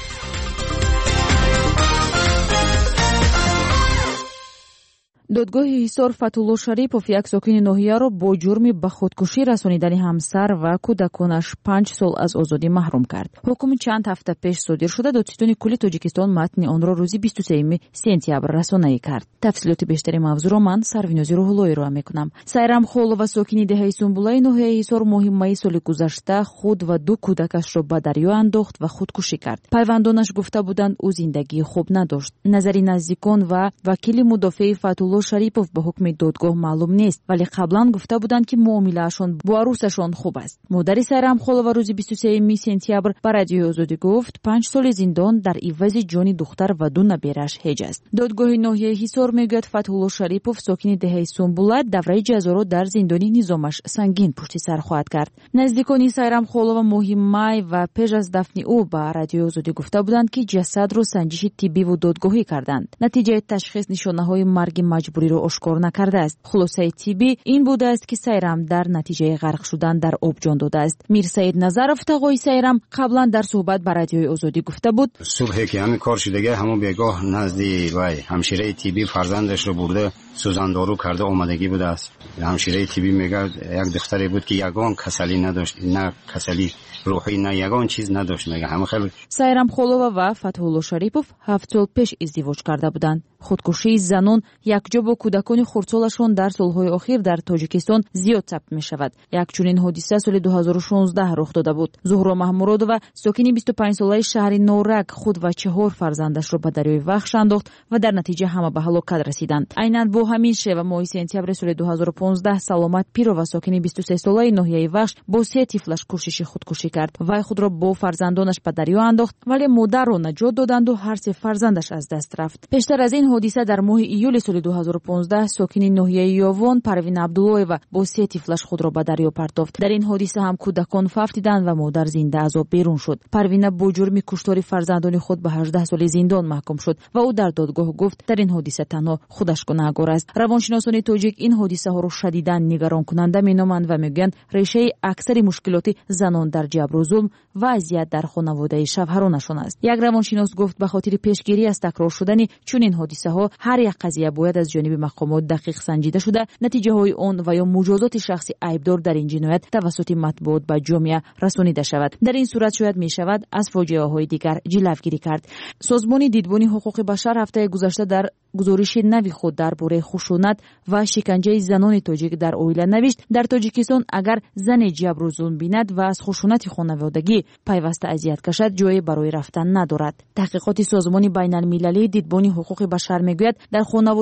دادگاه حصار فتح‌الله شریپов یک ساکن ناحیه‌ро با جرم به خودکشی رسانیدن همسر و کودکانش 5 سال از آزادی محروم کرد. حکم چند هفته پیش صادر شده. دادستان کلی تاجیکستان متن آن را روز 23 سپتامبر رسانه‌ای کرد. تفصیلات بیشتری موضوع را من سروینازی روح‌اللهی ارائه می‌کنم. سایرام خولова ساکنی دهه سنبولای ناحیه حصار ماه مای سال گذشته خود و 2 کودکش را به دریا انداخت و خودکشی کرد. پیوندانش گفته بودند او زندگی خوب نداشت. نظری نزدیکان و وکیل مدافع فتح‌الله شریپов به حکم دادگاه معلوم نیست، ولی قبلا گفته بودند که معامله‌شان با عروسشان خوب است. مادر سایرام خولова روز 23 سپتامبر به رادیوی آزادی گفت 5 سال زندان در عوض جان دختر و 2 نبیرش هیچ است. دادگاه ناحیه حصار میگوید فتح‌الله شریپов ساکن دهه سنبوله دوره جزا را در زندان نظامش سنگین پشت سر خواهد کرد. نزدیکان سایرام خولова ماه مای و پیش از دفن او به رادیوی آزادی گفته بودند که جسد را سنجش طبی و دادگاهی کردند. نتیجه تشخیص نشانه‌های مرگ مجبوری را آشکار نکرده است. خلاصه طبی این بوده است که سایرام در نتیجه غرق شدن در آب جان داده است. میر سید نظرов تقوی سایرام قبلا در صحبت با رادیوی آزادی گفته بود صبح که همین کار شدگی همون بگاه نزدی وای همشیره طبی فرزندش رو برده سوزاندارو کرده آمدگی بوده است. همشیره طبی میگه یک دختری بود که یگان کسلی نداشت، نه کسلی روحی نه یگان چیز نداشت. میگه همه خیلی سایرام خولова و فتح‌الله شریپов 7 سال پیش ازدواج کرده بودند. خودکشی زنان یکجا با کودکان خردسالشان در سالهای اخیر در تاجیکستان زیاد ثبت می شود. یک چنین حادثه سال 2016 رخ داده بود. زهرا محمودova ساکن 25 ساله شهر نورک خود و 4 فرزندش را به دریای وحش انداخت و در نتیجه همه به هلاکت رسیدند. عیناً با همین شیوه ماه سپتامبر سال 2015 سلامت پیرova ساکن 23 ساله ناحیه وحش با 3 طفلش کوشش خودکشی کرد. وی خود را با فرزندانش به دریا انداخت، ولی مادر را نجات دادند و هر 3 فرزندش از دست رفت. پیشتر از این حادثه در ماه ایول سال 2015 ساکن ناحیه یاوان پروین عبداللهova با 3 طفلش خود را به دریا پرتافت. در این حادثه هم کودکان فوتیدند و مادر زنده از آب بیرون شد. پروین با جرم کشتار فرزندان خود به 18 سال زندان محکوم شد و او در دادگاه گفت در این حادثه تنها خودش گناهکار است. روانشناسان تاجیک این حادثه ها را شدیداً نگران کننده مینامند و میگویند ریشه اکثر مشکلات زنان در جبر و ظلم و اذیت در خانواده شوهرانشان است. یک روانشناس گفت به خاطر پیشگیری از تکرار شدن چنین حادثه ها هر یک قضیه باید از جانب مقامات دقیق سنجیده شده، نتیجه های آن و یا مجازات شخصی عیبدار در این جنایت توسط مطبوعات به جامعه رسانیده شود. در این صورت شاید می شود از فاجعه های دیگر جلوگیری کرد. سازمان دیدبان حقوق بشر هفته گذشته در گزارش نوی خود درباره خشونت و شکنجه زنان تاجیک در اویله نوشت در تاجیکستان اگر زن جبر و ظلم بیند و از خشونت خانوادگی پیوسته اذیت کشد جایی برای رفتن ندارد. تحقیقات سازمان بین المللی دیدبان حقوق بشر میگوید در خانواده‌هایی که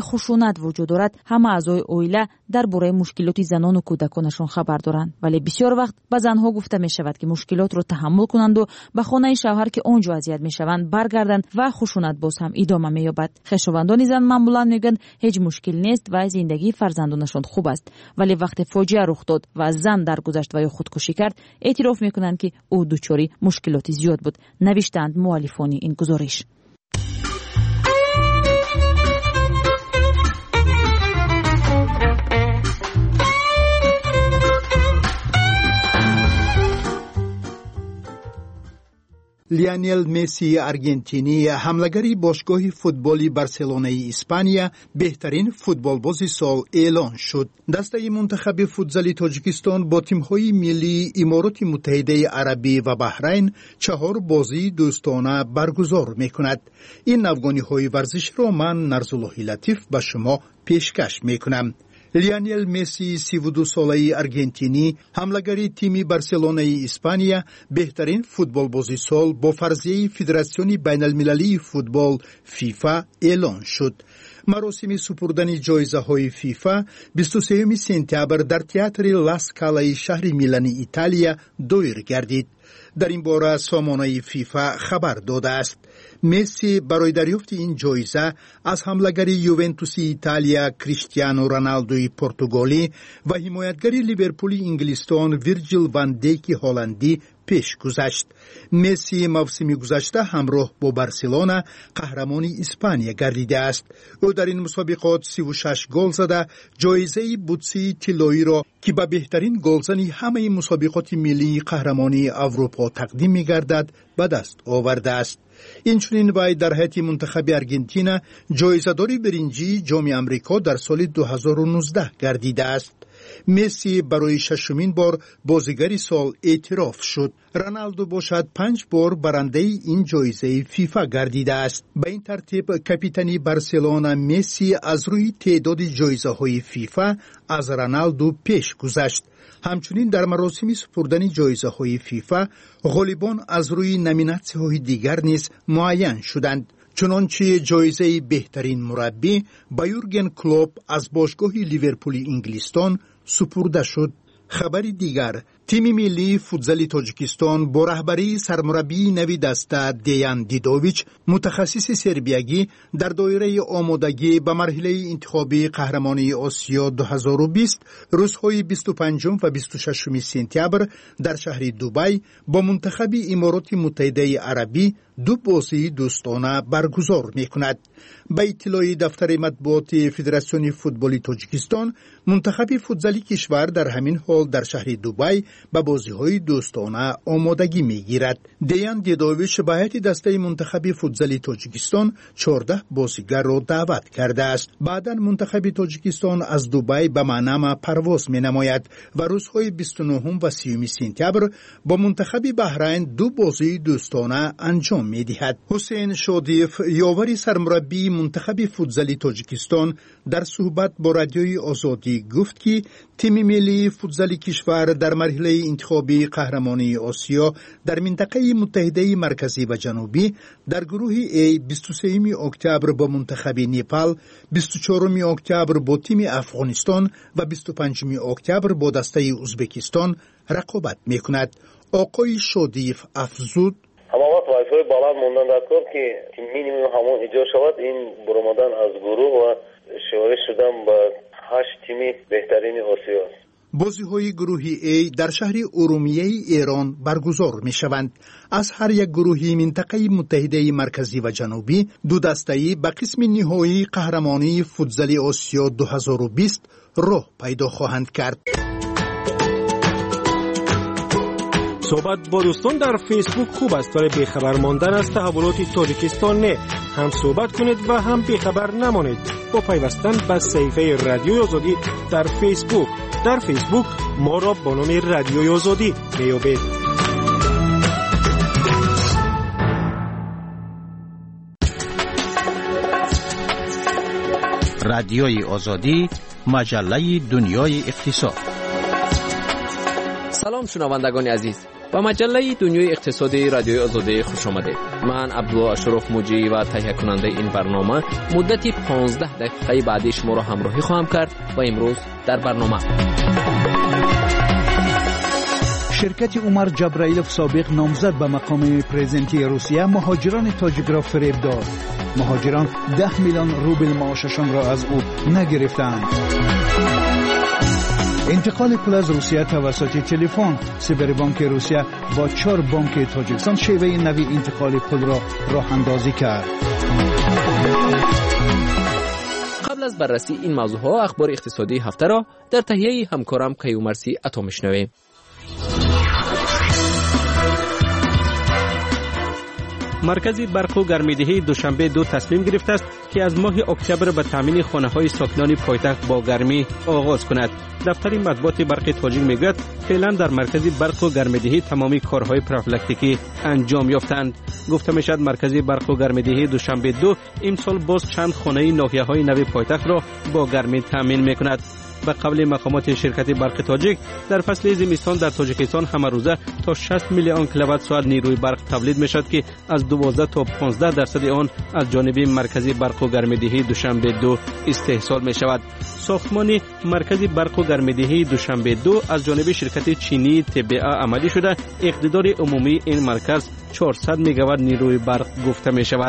خشونت وجود دارد، همه اعضای اویله درباره مشکلات زنان و کودکانشان خبر دارند، ولی بسیار وقت به زنها گفته می شود که مشکلات را تحمل کنند و به خانه شوهر که آنجا اذیت می شوند برگردند و خشونت باز هم ادامه می یابد. خویشاوندان زن معمولا میگن هیچ مشکل نیست و زندگی فرزندانشان خوب است، ولی وقتی فاجعه رخ داد و زن درگذشت و یا خودکشی کرد، اعتراف میکنند که او دچار مشکلات زیاد بود، نوشتند مؤلفان این گزارش. لیونل مسی ارژنتینی حملگری باشگاه فوتبالی بارسلونای اسپانیا بهترین فوتبالباز سال اعلان شد. دسته منتخب فوتزال تاجیکستان با تیم‌های ملی امارات متحده عربی و بحرین 4 بازی دوستانه برگزار می‌کند. این افغانی‌های ورزش را من نرزالله لطیف به شما پیشکش می‌کنم. لیونل مسی 32 ساله ارژنتینی حملگری تیم بارسلونای اسپانیا بهترین فوتبالباز سال با فرضیه فدراسیون بین المللی فوتبال فیفا اعلان شد. مراسم سپردن جایزه های فیفا 23 سپتامبر در تئاتر لا سکالا شهر میلان ایتالیا دایر گردید. در این باره سامانه فیفا خبر داده است. مسی برای دریافت این جایزه از حملگر یوونتوس ایتالیا کریستیانو رونالدوی پرتغالی و حمایتگر لیورپول انگلستان ویرجیل وان دیک هلندی پیش گذشت. مسی موسم گذشته همراه با بارسلونا قهرمان اسپانیا گردیده است. او در این مسابقات 36 گل زده جایزه بوتسی طلایی را که به بهترین گلزن همه مسابقات ملی قهرمانی اروپا تقدیم می‌گردد به دست آورده است. اینچنین وی در هیئت منتخب ارژانتین جایزه‌دار برنجی جام آمریکا در سال 2019 گردیده است. مسی برای 6مین بار بازیگر سال اعتراف شد. رونالدو باشد 5 بار برنده این جایزه فیفا گردیده است. به این ترتیب کاپیتان بارسلونا مسی از روی تعداد جایزه‌های فیفا از رونالدو پیش گذشت. همچنین در مراسم سپردن جایزه‌های فیفا غالبان از روی نامیناسی‌های دیگر نیز معین شدند. چنانچه جایزه بهترین مربی به یورگن کلوپ از باشگاه لیورپول انگلستان سپرده شد. خبر دیگر، تیم ملی فوتزال تاجیکستان با رهبری سرمربی نوی دسته دیان دیدوویچ متخصص سربیایی در دایره آمادگی به مرحله انتخابی قهرمانی آسیا 2020 روزهای 25 و 26 سپتامبر در شهر دبی با منتخب امارات متحده عربی 2 بازی دوستانه برگزار می‌کند. به اطلاع دفتر مطبوعات فدراسیون فوتبال تاجیکستان، منتخب فوتزالی کشور در همین حال در شهر دبی به بازی‌های دوستانه آمادگی می‌گیرد. دیان دیدوویچ به هیئت دسته منتخب فوتزال تاجیکستان 14 بازیگر را دعوت کرده است. بعداً منتخب تاجیکستان از دبی به منامه پرواز می‌نماید و روزهای 29 و 30 سپتامبر با منتخب بحرین 2 بازی دوستانه انجام می‌دهد. حسین شادیف یاور سرمربی منتخب فوتزال تاجیکستان در صحبت با رادیوی آزادی گفت که تیم ملی فوتزال کشور در مرحله انتخابی قهرمانی آسیا در منطقه متحده مرکزی و جنوبی در گروه A 23 اکتبر با منتخب نپال، 24 اکتبر با تیم افغانستان و 25 اکتبر با دسته ازبکستان رقابت میکند. آقای شادیف افزود: همه وقت وایفای بالند موندن در کار که مینیمم همون ایجاد شود، این برآمدن از گروه و شمارش شدن به 8 تیم بهترین آسیا است. بازی‌های گروه A در شهر ارومیه ایران برگزار می‌شوند. از هر یک گروهی منطقه متحده مرکزی و جنوبی 2 دسته‌ای به قسم نهایی قهرمانی فوتزال آسیا 2020 راه پیدا خواهند کرد. صحبت با دوستان در فیسبوک خوب است، ولی بیخبر ماندن از تحولات تاجیکستان نه. هم صحبت کنید و هم بیخبر نمانید با پیوستن به صفحه رادیوی آزادی در فیسبوک. در فیسبوک ما را با نام رادیوی آزادی میابید. رادیوی آزادی، مجله دنیای اقتصاد. سلام شنوندگان عزیز، با مجله دنیای اقتصادی رادیوی آزادی خوش آمدید. من عبدالله اشرف موجی و تهیه کننده این برنامه مدتی 15 دقیقه بعدی شما را همراهی خواهم کرد و امروز در برنامه شرکت عمر جبرائیلوف سابق نامزد به مقام پرزیدنتی روسیه مهاجران تاجیک را فریب داد. مهاجران 10 میلیون روبل معاششان را از او نگرفتند. انتقال پول از روسیه توسط تلفن. سایبربانک روسیه با 4 بانک تاجیکستان شیوه نوی انتقال پول را راه اندازی کرد. قبل از بررسی این موضوعها اخبار اقتصادی هفته را در تهیه همکارم کیومرثی عطا میشنویم. مرکز برق و گرمایدهی دوشنبه 2 تصمیم گرفته است که از ماه اکتبر به تامین خانه‌های ساکنان پایتخت با گرمی آغاز کند. دفتر مطبوعات برق تاجیک میگوید فعلا در مرکز برق و گرمایدهی تمامی کارهای پروفیلاکتیکی انجام یافتند. گفته میشد مرکز برق و گرمایدهی دوشنبه 2 امسال باز چند خانه ناحیه‌های نو پایتخت را با گرمی تامین میکند. به قول مقامات شرکت برق تاجیک در فصل زمستان در تاجیکستان همه روزه تا 60 میلیون کیلووات ساعت نیروی برق تولید میشد که از 12 تا 15% آن از جانب مرکز برق و گرمایدهی دوشنبه 2 استحصال می شود. ساختمان مرکز برق و گرمایدهی دوشنبه 2 از جانب شرکت چینی TBA عملی شده. اقتدار عمومی این مرکز 400 میگاوات نیروی برق گفته می شود.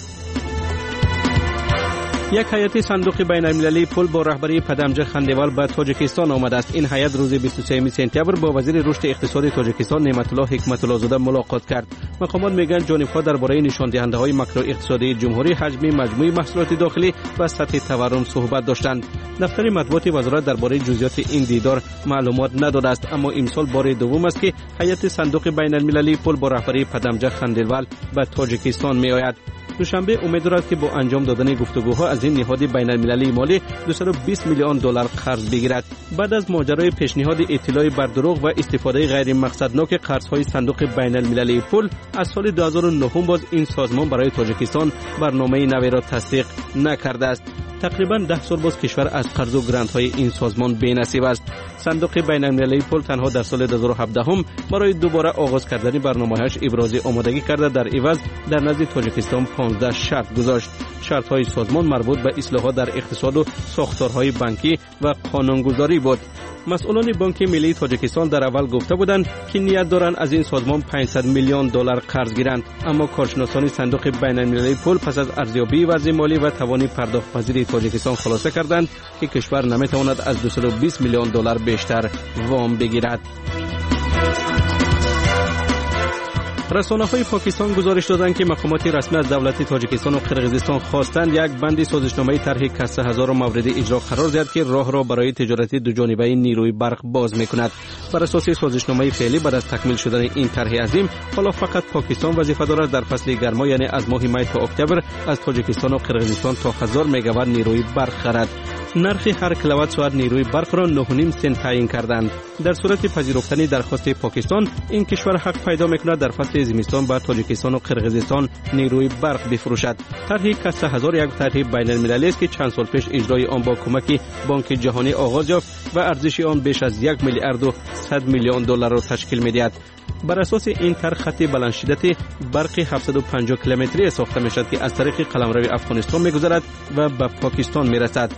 یک هیئت صندوق بین المللی پول با رهبری پدامجان خندیوال به تاجیکستان آمده است. این هیئت روز 23 سپتامبر با وزیر رشد اقتصادی تاجیکستان نعمت الله حکمت الله زاده ملاقات کرد. مقامات میگن جانب‌ها درباره نشان دهنده‌های ماکرو اقتصادی جمهوری، حجم مجموعی محصولات داخلی و سطح تورم صحبت داشتند. دفتر مطبوعات وزارت درباره جزئیات این دیدار معلومات نداده است، اما امسال بار دوم است که هیئت صندوق بین المللی پول با رهبری پدامجان خندیوال به تاجیکستان میآید. دوشنبه امید دارد که با انجام دادن گفتگوها از این نهاد بین المللی مالی 220 میلیون دلار قرض بگیرد. بعد از ماجرای پیشنهاد اطلاع بر دروغ و استفاده غیر مقصدناک قرض‌های صندوق بین المللی پول از سال 2009 باز این سازمان برای تاجیکستان برنامه نوی را تصدیق نکرده است. تقریبا 10 سال باز کشور از قرض و گرانت‌های این سازمان بی‌نصیب است. صندوق بین المللی پول تنها در سال 2017 برای دوباره آغاز کردن برنامه‌اش ابراز آمادگی کرده در عوض در نزد تاجیکستان 15 شرط گذاشت. شرط‌های سازمان مربوط به اصلاحات در اقتصاد و ساختارهای بانکی و قانونگذاری بود. مسئولان بانک ملی تاجیکستان در اول گفته بودند که نیت دارند از این سازمان 500 میلیون دلار قرض گیرند، اما کارشناسان صندوق بین المللی پول پس از ارزیابی وضع مالی و توان پرداخت پذیری تاجیکستان خلاصه کردند که کشور نمیتواند از 220 میلیون دلار بیشتر وام بگیرد. رسانه‌های پاکستان گزارش دادند که مقامات رسمی از دولت تاجیکستان و قرقیزستان خواستند یک بند سازشنامه طرح کسر هزار مورد اجرا قرار دهد که راه را برای تجارت دوجانبه نیروی برق باز می‌کند. بر اساس سازشنامه فعلی بعد از تکمیل شدن این طرح عظیم، حالا فقط پاکستان وظیفه دارد در فصل گرما یعنی از ماه می تا اکتبر از تاجیکستان و قرقیزستان تا 1000 مگاوات نیروی برق خرد. نرخ هر کیلووات ساعت نیروی برق را 9.5 سنت تعیین کردند. در صورت پذیرفتن درخواست پاکستان، این کشور حق پیدا می‌کند در فصل زمستان به تاجیکستان و قرقیزستان نیروی برق بفروشد. طرح کسر هزار یک طرح بین المللی است که چند سال پیش اجرای آن با کمک بانک جهانی آغاز یافت و ارزش آن بیش از 1 میلیارد و 100 میلیون دلار را تشکیل می‌دهد. بر اساس این طرح خط بلند شدت برق 750 کیلومتری ساخته می‌شود که از طریق قلمرو افغانستان می‌گذرد و به پاکستان می‌رسد.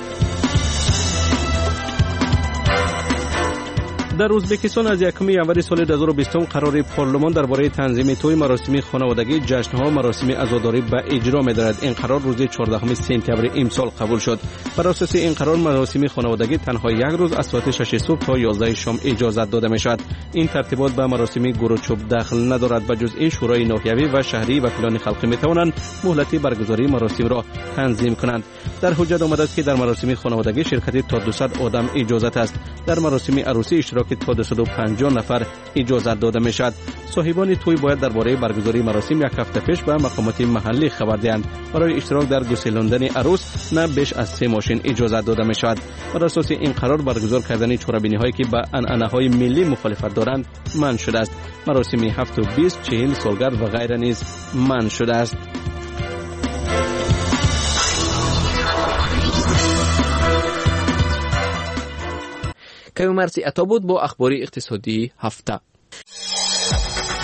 در ازبکستان از 1 ژانویه سال 2020 قرار پارلمان درباره تنظیم توی مراسم خانوادگی، جشن‌ها و مراسم عزاداری به اجرا می‌دارد. این قرار روز 14 سپتامبر امسال قبول شد. بر اساس این قرار مراسم خانوادگی تنها یک روز از ساعت 6 صبح تا 11 شام اجازه داده می‌شود. این ترتیبات به مراسم گروچوب داخل ندارد. به جز این شورای ناحیوی و شهری وکیلان خلقی می‌توانند مهلت برگزاری مراسم را تنظیم کنند. در حجت آمده است که در مراسم خانوادگی شرکت تا 200 آدم اجازه است. در مراسم عروسی اشتراک تا 250 نفر اجازه داده می شود. صاحبان توی باید درباره برگزاری مراسم یک هفته پیش به مقامات محلی خبر دهند. برای اشتراک در گسیلاندن عروس نه بیش از 3 ماشین اجازه داده می شود. بر اساس این قرار برگزار کردن چهاربینی هایی که به عنعنه‌های ملی مخالفت دارند منع شده است. مراسم 7 و 20 40 سالگرد و غیره نیز منع شده است. کیومرثی عطا بود با اخبار اقتصادی هفته.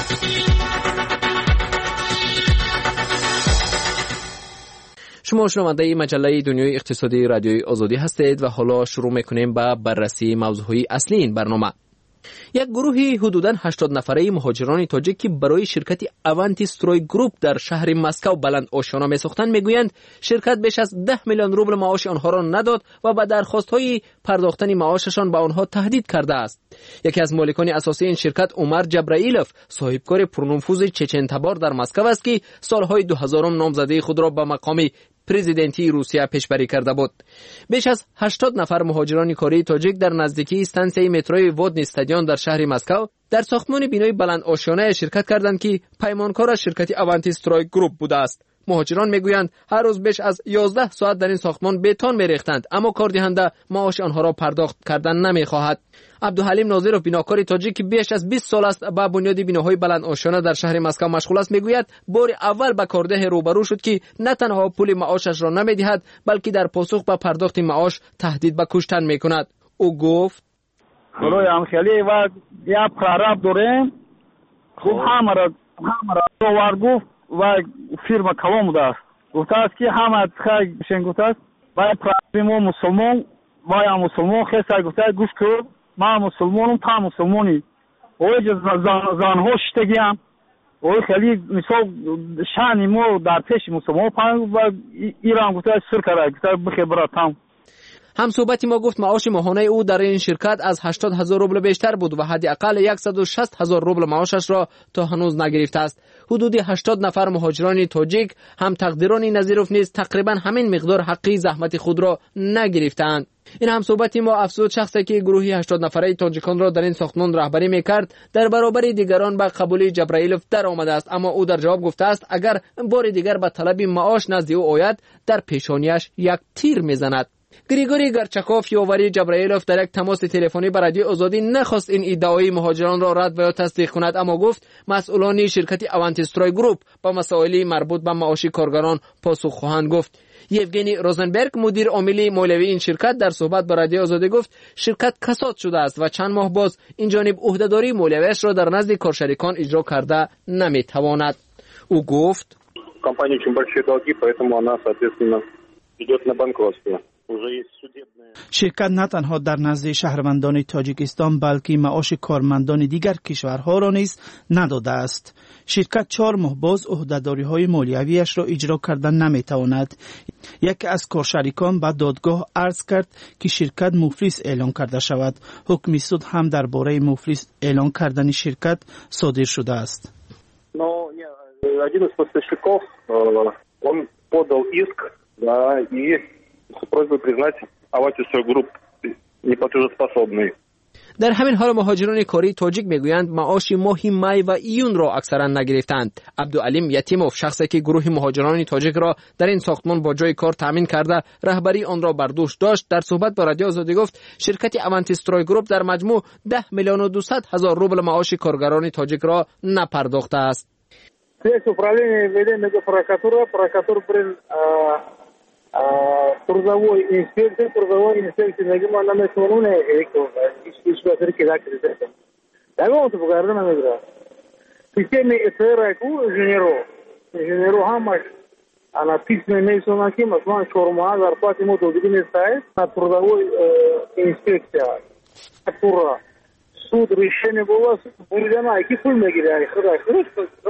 شما شنونده مجله دنیای اقتصادی رادیوی آزادی هستید و حالا شروع میکنیم با بررسی موضوعی اصلی این برنامه. یک گروهی حدوداً 80 نفره مهاجران تاجیک که برای شرکت اونتی استروی گروپ در شهر مسکو بلند آشنا میساختند میگویند شرکت بیش از 10 میلیون روبل معاش آنها را نداد و با درخواست‌های پرداختن معاششان به آنها تهدید کرده است. یکی از مالکان اساسی این شرکت عمر جبرائیلوف صاحبکار پرنفوذ چچن تبار در مسکو است که سالهای 2000 نامزدی خود را به مقام پرزیدنتی روسیه پیشبری کرده بود. بیش از 80 نفر مهاجران کاری تاجیک در نزدیکی استانسیه متروی ودنی استادیون در شهر مسکو در ساختمان بینای بلند آشیانه شرکت کردند که پیمانکار شرکت اونتی استروی گروپ بوده است. مهاجران میگویند هر روز بیش از 11 ساعت در این ساختمان بتون میریختند، اما کاردهنده معاش آنها را پرداخت کردن نمیخواهد. عبدالحلیم ناظرов بناکار تاجیک که بیش از 20 سال است با بنیاد بیناهای بلند آشیانه در شهر مسکو مشغول است میگوید بار اول با کارده روبرو شد که نه تنها پول معاشش را نمیدهد بلکه در پاسخ به پرداخت معاش تهدید به کشتن میکند. او گفت برای همخیلی و یا پرارب داریم خوب همه را گفت و فیرما کلام داشت گفته است که همه خیلی بشن گفته است باید پرارب ما مسلمان و مسلمان خیلی گفته است گوش کرد ما مسلمانم تا مسلمانی اوی زنها شتگیم اوی خیلی مثال شانی ما در پیش مسلمان پنگ و ایران گفته است سر کرده گفته بخیر براتم. هم صحبتی ما گفت معاش ماهانه او در این شرکت از 80,000 روبل بیشتر بود و حداقل 160,000 روبل معاشش را تا هنوز نگرفته است. حدود 80 نفر مهاجران تاجیک هم تقدیران نظیروف نیز تقریبا همین مقدار حقی زحمت خود را نگرفتند. این هم صحبتی ما افزود شخصی که گروهی 80 نفره تاجیکان را در این ساختمان رهبری میکرد در برابر دیگران به قبول جبرائیلوف در آمده است، اما او در جواب گفته است اگر بار دیگر به طلب معاش نزد او آید در پیشانیش یک تیر میزند. گریگوری گرچکوف یاوری جبرائیلوف در یک تماس تلفنی با رادیو آزادی نخواست این ادعای مهاجران را رد و یا تصدیق کند، اما گفت مسئولان شرکت اونتی استروی گروپ با مسائل مربوط به معاش کارگران پاسخ خواهند گفت. یوگنی روزنبرگ مدیر عامل مولوی این شرکت در صحبت با رادیو آزادی گفت شرکت کساد شده است و چند ماه باز این جانب عهدهداری مولویش را در نزد کارشریکان اجرا کرده نمیتواند. او گفت компания очень большие долги, поэтому она соответственно идет на банкротство. شرکت نه تنها در نزد شهروندان تاجیکستان بلکه معاش کارمندان دیگر کشورها را نیز نداده است. شرکت 4 ماه باز عهدهداری‌های مالیویش را اجرا کردن نمیتواند. یکی از کارشریکان به دادگاه عرض کرد که شرکت مفلس اعلان کرده شود. حکم سود هم درباره مفلس اعلان کردن شرکت صادر شده است. Один из поставщиков, он подал иск, да, и с просьбой признать Авантистрой Групп неплатежеспособной. در همین حال مهاجران کاری تاجیک میگویند معاش ماه می و ایون را اکثرا نگرفتند. عبدالعلیم یتیموف شخصی که گروه مهاجران تاجیک را در این ساختمان با جای کار تامین کرده رهبری آن را بر دوش داشت در صحبت با رادیو آزادی گفت شرکت اونتی استروی گروپ در مجموع 10 میلیون و 200 هزار روبل معاش کارگران تاجیک را نپرداخته است. Связь управления ведем прокуратура трудовой инспекции нагима на месоруне işbaşları keda kredisi. Devam oldu bu kadar mı mezra? Sistemi eteraku inженеру hamaş ana письменный сонаки масман шорма зарплаты ему должны ставить на трудовой инспекция. Прокуратура суд решение было бурдана iki pul megirani xira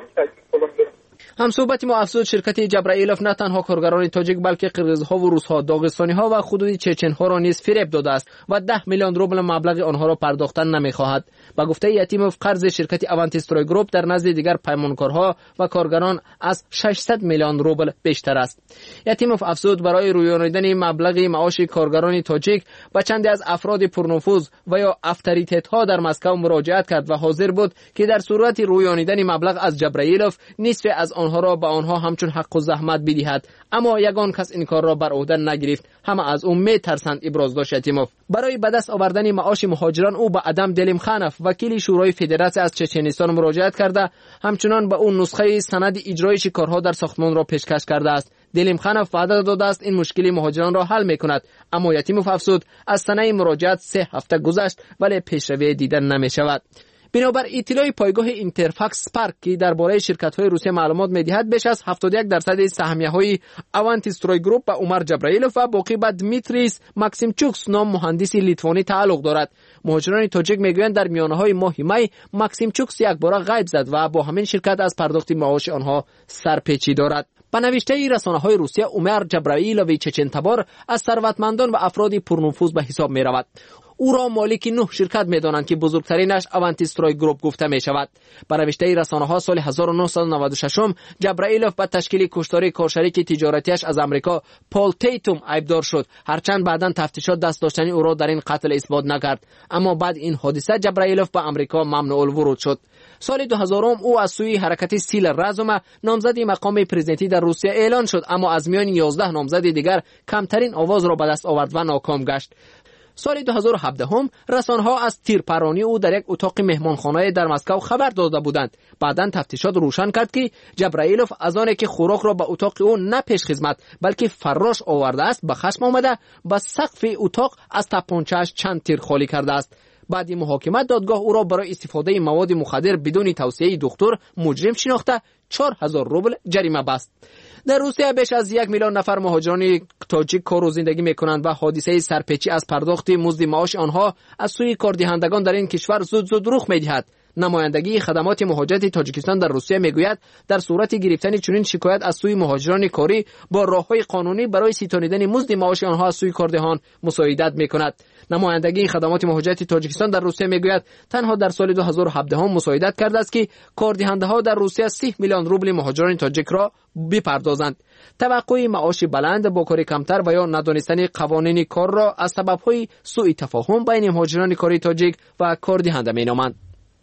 هم صحبت ما افزود شرکت جبرائیلوف نه تنها کارگران تاجیک بلکه قرغیزها و روس‌ها، داغستانی‌ها و حدود چچن‌ها را نیز فریب داده است و 10 میلیون روبل مبلغ آنها را پرداختن نمی‌خواهد. با گفته یتیموف قرض شرکت اونتی استروی گروپ در نزد دیگر پیمانکارها و کارگران از 600 میلیون روبل بیشتر است. یتیموف افزود برای رویانیدن مبلغ معاش کارگران تاجیک با چندی از افراد پرنفوذ و یا اتوریت‌ها در مسکو مراجعت کرد و حاضر بود که در صورت رویانیدن مبلغ از جبرائیلوف نصف از آنها را به آنها همچون حق و زحمت بدهد، اما یگان کس این کار را بر عهده نگرفت. همه از او میترسند، ابراز داشت یتیموف. برای به دست آوردن معاش مهاجران او به ادم دلیمخانوف وکیل شورای فدراسیون از چچنستان مراجعت کرده، همچنان به اون نسخه سند اجرای کارها در ساختمان را پیشکش کرده است. دلیمخانوف وعده داده است این مشکل مهاجران را حل میکند، اما یتیموف افزود از سنه مراجعت 3 هفته گذشت ولی پیشروی دیده نمی شود. بنابر اطلاع پایگاه اینترفاکس سپارک که درباره شرکت‌های روسیه معلومات می‌دهد، بیش از 71% سهمیه‌های اوانتیستروی گروپ به عمر جبرائیلوف و باقی به دمیتریس ماکسیمچوکس نام مهندس لیتوانی تعلق دارد. مهاجران تاجیک میگویند در میانه‌های ماه می ماکسیمچوکس یک بار غیب زد و با همین شرکت از پرداخت معاش آنها سرپیچی دارد. به نوشته رسانه‌های روسیه، عمر جبرائیلوف چچنتبار از ثروتمندان و افراد پرنفوذ به حساب می‌رود. او را مالک 9 شرکت می‌دانند که بزرگترینش اوانتیستروی گروپ گفته می‌شود. به نوشته رسانه‌ها سال 1996 جبرائیلوف به تشکیل کشتاری کارشریک تجارتیش از امریکا پال تیتوم عیبدار شد، هرچند بعداً تفتیشات دست داشتنی او را در این قتل اثبات نکرد. اما بعد این حادثه جبرائیلوف به امریکا ممنوع الورود شد. سال 2000 او از سوی حرکت سیل رزوم نامزد مقام پرزیدنتی در روسیه اعلان شد، اما از میان 11 نامزد دیگر کمترین آواز را به دست آورد و ناکام گشت. سال 2017 رسانه‌ها از تیرپرانی او در یک اتاق مهمانخانه در مسکو خبر داده بودند. بعداً تفتیشات روشن کرد که جبرائیلوف از آنکه که خوراک را به اتاق او نه پیش خدمت بلکه فراش آورده است، به خشم آمده به سقف اتاق از تپانچه‌اش چند تیر خالی کرده است. بعد محاکمه دادگاه او را برای استفاده مواد مخدر بدون توصیه دکتر مجرم شناخته 4000 روبل جریمه بست. در روسیه بیش از 1 میلیون نفر مهاجران تاجیک کار و زندگی میکنند و حادثه سرپیچی از پرداخت مزد معاش آنها از سوی کاردهندگان در این کشور زود رخ میدهد. نمایندگی خدمات مهاجرت تاجیکستان در روسیه میگوید در صورت گرفتن چنین شکایت از سوی مهاجران کاری با راههای قانونی برای ستانیدن مزد معاش آنها از سوی کاردهان مساعدت میکند. نمایندگی خدمات مهاجرت تاجیکستان در روسیه میگوید تنها در سال 2017 مساعدت کرده است که کاردهنده‌ها در روسیه 30 میلیون روبل مهاجران تاجیک را بپردازند. توقع معاش بلند، با کار کمتر و یا ندانستن قوانین کار را از سبب‌های سوء تفاهم بین مهاجران کاری تاجیک و کاردهنده مینامند.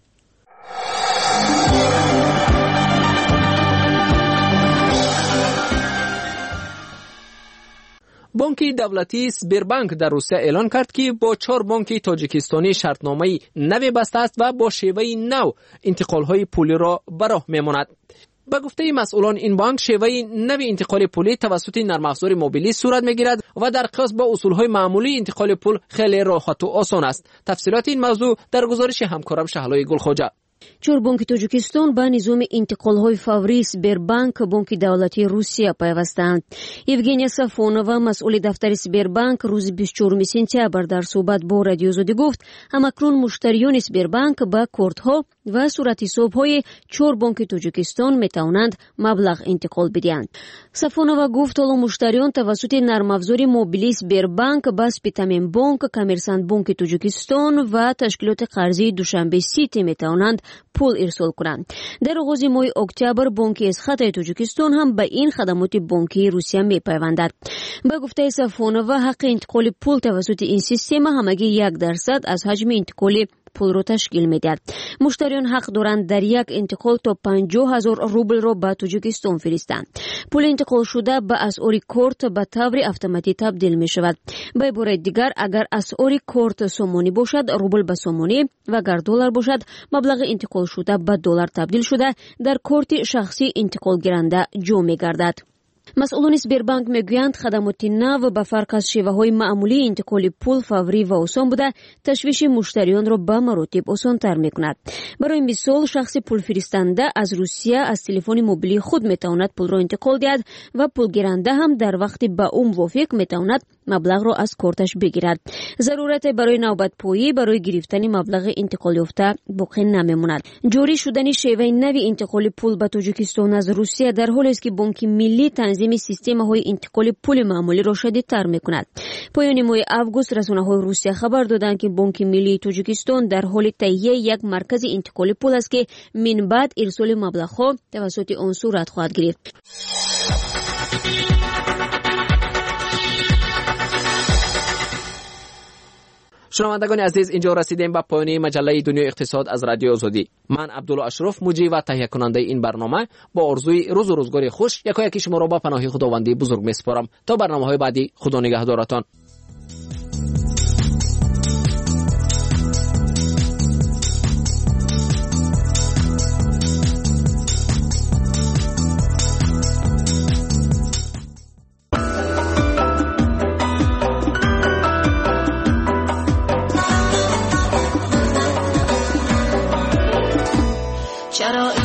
بانک دولتی سبربانک در روسیه اعلان کرد که با 4 بانک تاجیکستانی شرطنامه نو بسته است و با شیوه نو انتقال‌های پولی را به راه می‌ماند. به گفته مسئولان این بانک شیوه نو انتقال پولی توسط نرم افزار موبیلی صورت می‌گیرد و در قیاس با اصول‌های معمولی انتقال پول خیلی راحت و آسان است. تفصیلات این موضوع در گزارش همکارم شهلای گلخواجه. 4 بانک تاجیکستان به نظام انتقال‌های فوری سبربانک بانک دولتی روسیه پیوستند. یوگنیا صفونова مسئول دفتر سبربانک روز 24 سپتامبر در صحبت با رادیو آزادی گفت همکنون مشتریان سبربانک با کارت‌ها و صورت حساب‌های 4 بانک تاجیکستان می‌توانند مبلغ انتقال بدهند. صفونова گفت حالا مشتریان توسط نرم افزار موبیلی سبربانک با سپیتامین بانک، کامرسانت بانک تاجیکستان و تشکیلات قرضی دوشنبه سیتی می‌توانند پول ارسال کنند. در آغاز ماه اکتبر بانک اسخط تاجیکستان هم به این خدمات بانکی روسیه می‌پیوندد. به گفته صفونова حق انتقال پول توسط این سیستم همگی 1% از حجم انتقال پول را تشکیل می‌دهد. مشتریان حق دارند در یک انتقال تا 50,000 روبل را به تاجیکستان فرستند. پول انتقال شده به اسعار کارت به طور اتوماتیک تبدیل می‌شود. به عبارت دیگر اگر اسعار کارت سومانی باشد روبل به سومانی و اگر دلار باشد مبلغ انتقال شده به دلار تبدیل شده در کارت شخصی انتقال گیرنده جا می‌گردد. مسئولان سبربانک میگویند خدمات نو به فرق از شیوه‌های معمولی انتقال پول فوری و آسان بوده تشویش مشتریان را به مراتب آسان‌تر می‌کند. برای مثال شخص پول فرستنده از روسیه از تلفن موبیلی خود می‌تواند پول را انتقال دهد و پول گیرنده هم در وقت به او موافق می‌تواند مبلغ را از کارتش بگیرد. ضرورت برای نوبت پویی برای گرفتن مبلغ انتقال یافته باقی نمی‌ماند. جاری شدن شیوه نو انتقال پول به تاجیکستان از روسیه در حالی است که بانک ملی تنظیم سیستم‌های انتقال پول معمولی را شدیدتر می‌کند. پایان ماه آگوست رسانه‌های روسیه خبر دادند که بانک ملی تاجیکستان در حال تهیه یک مرکز انتقال پول است که من بعد ارسال مبلغ‌ها توسط آن صورت خواهد گرفت. شنوندگان عزیز، اینجا رسیدیم به پایان مجله دنیای اقتصاد از رادیو آزادی. من عبدالله اشرف مجری و تهیه کننده این برنامه با آرزوی روز و روزگار خوش یکی شما را به پناه خداوندی بزرگ میسپارم. تا برنامه‌های بعدی، خدا نگهدارتان. شرایط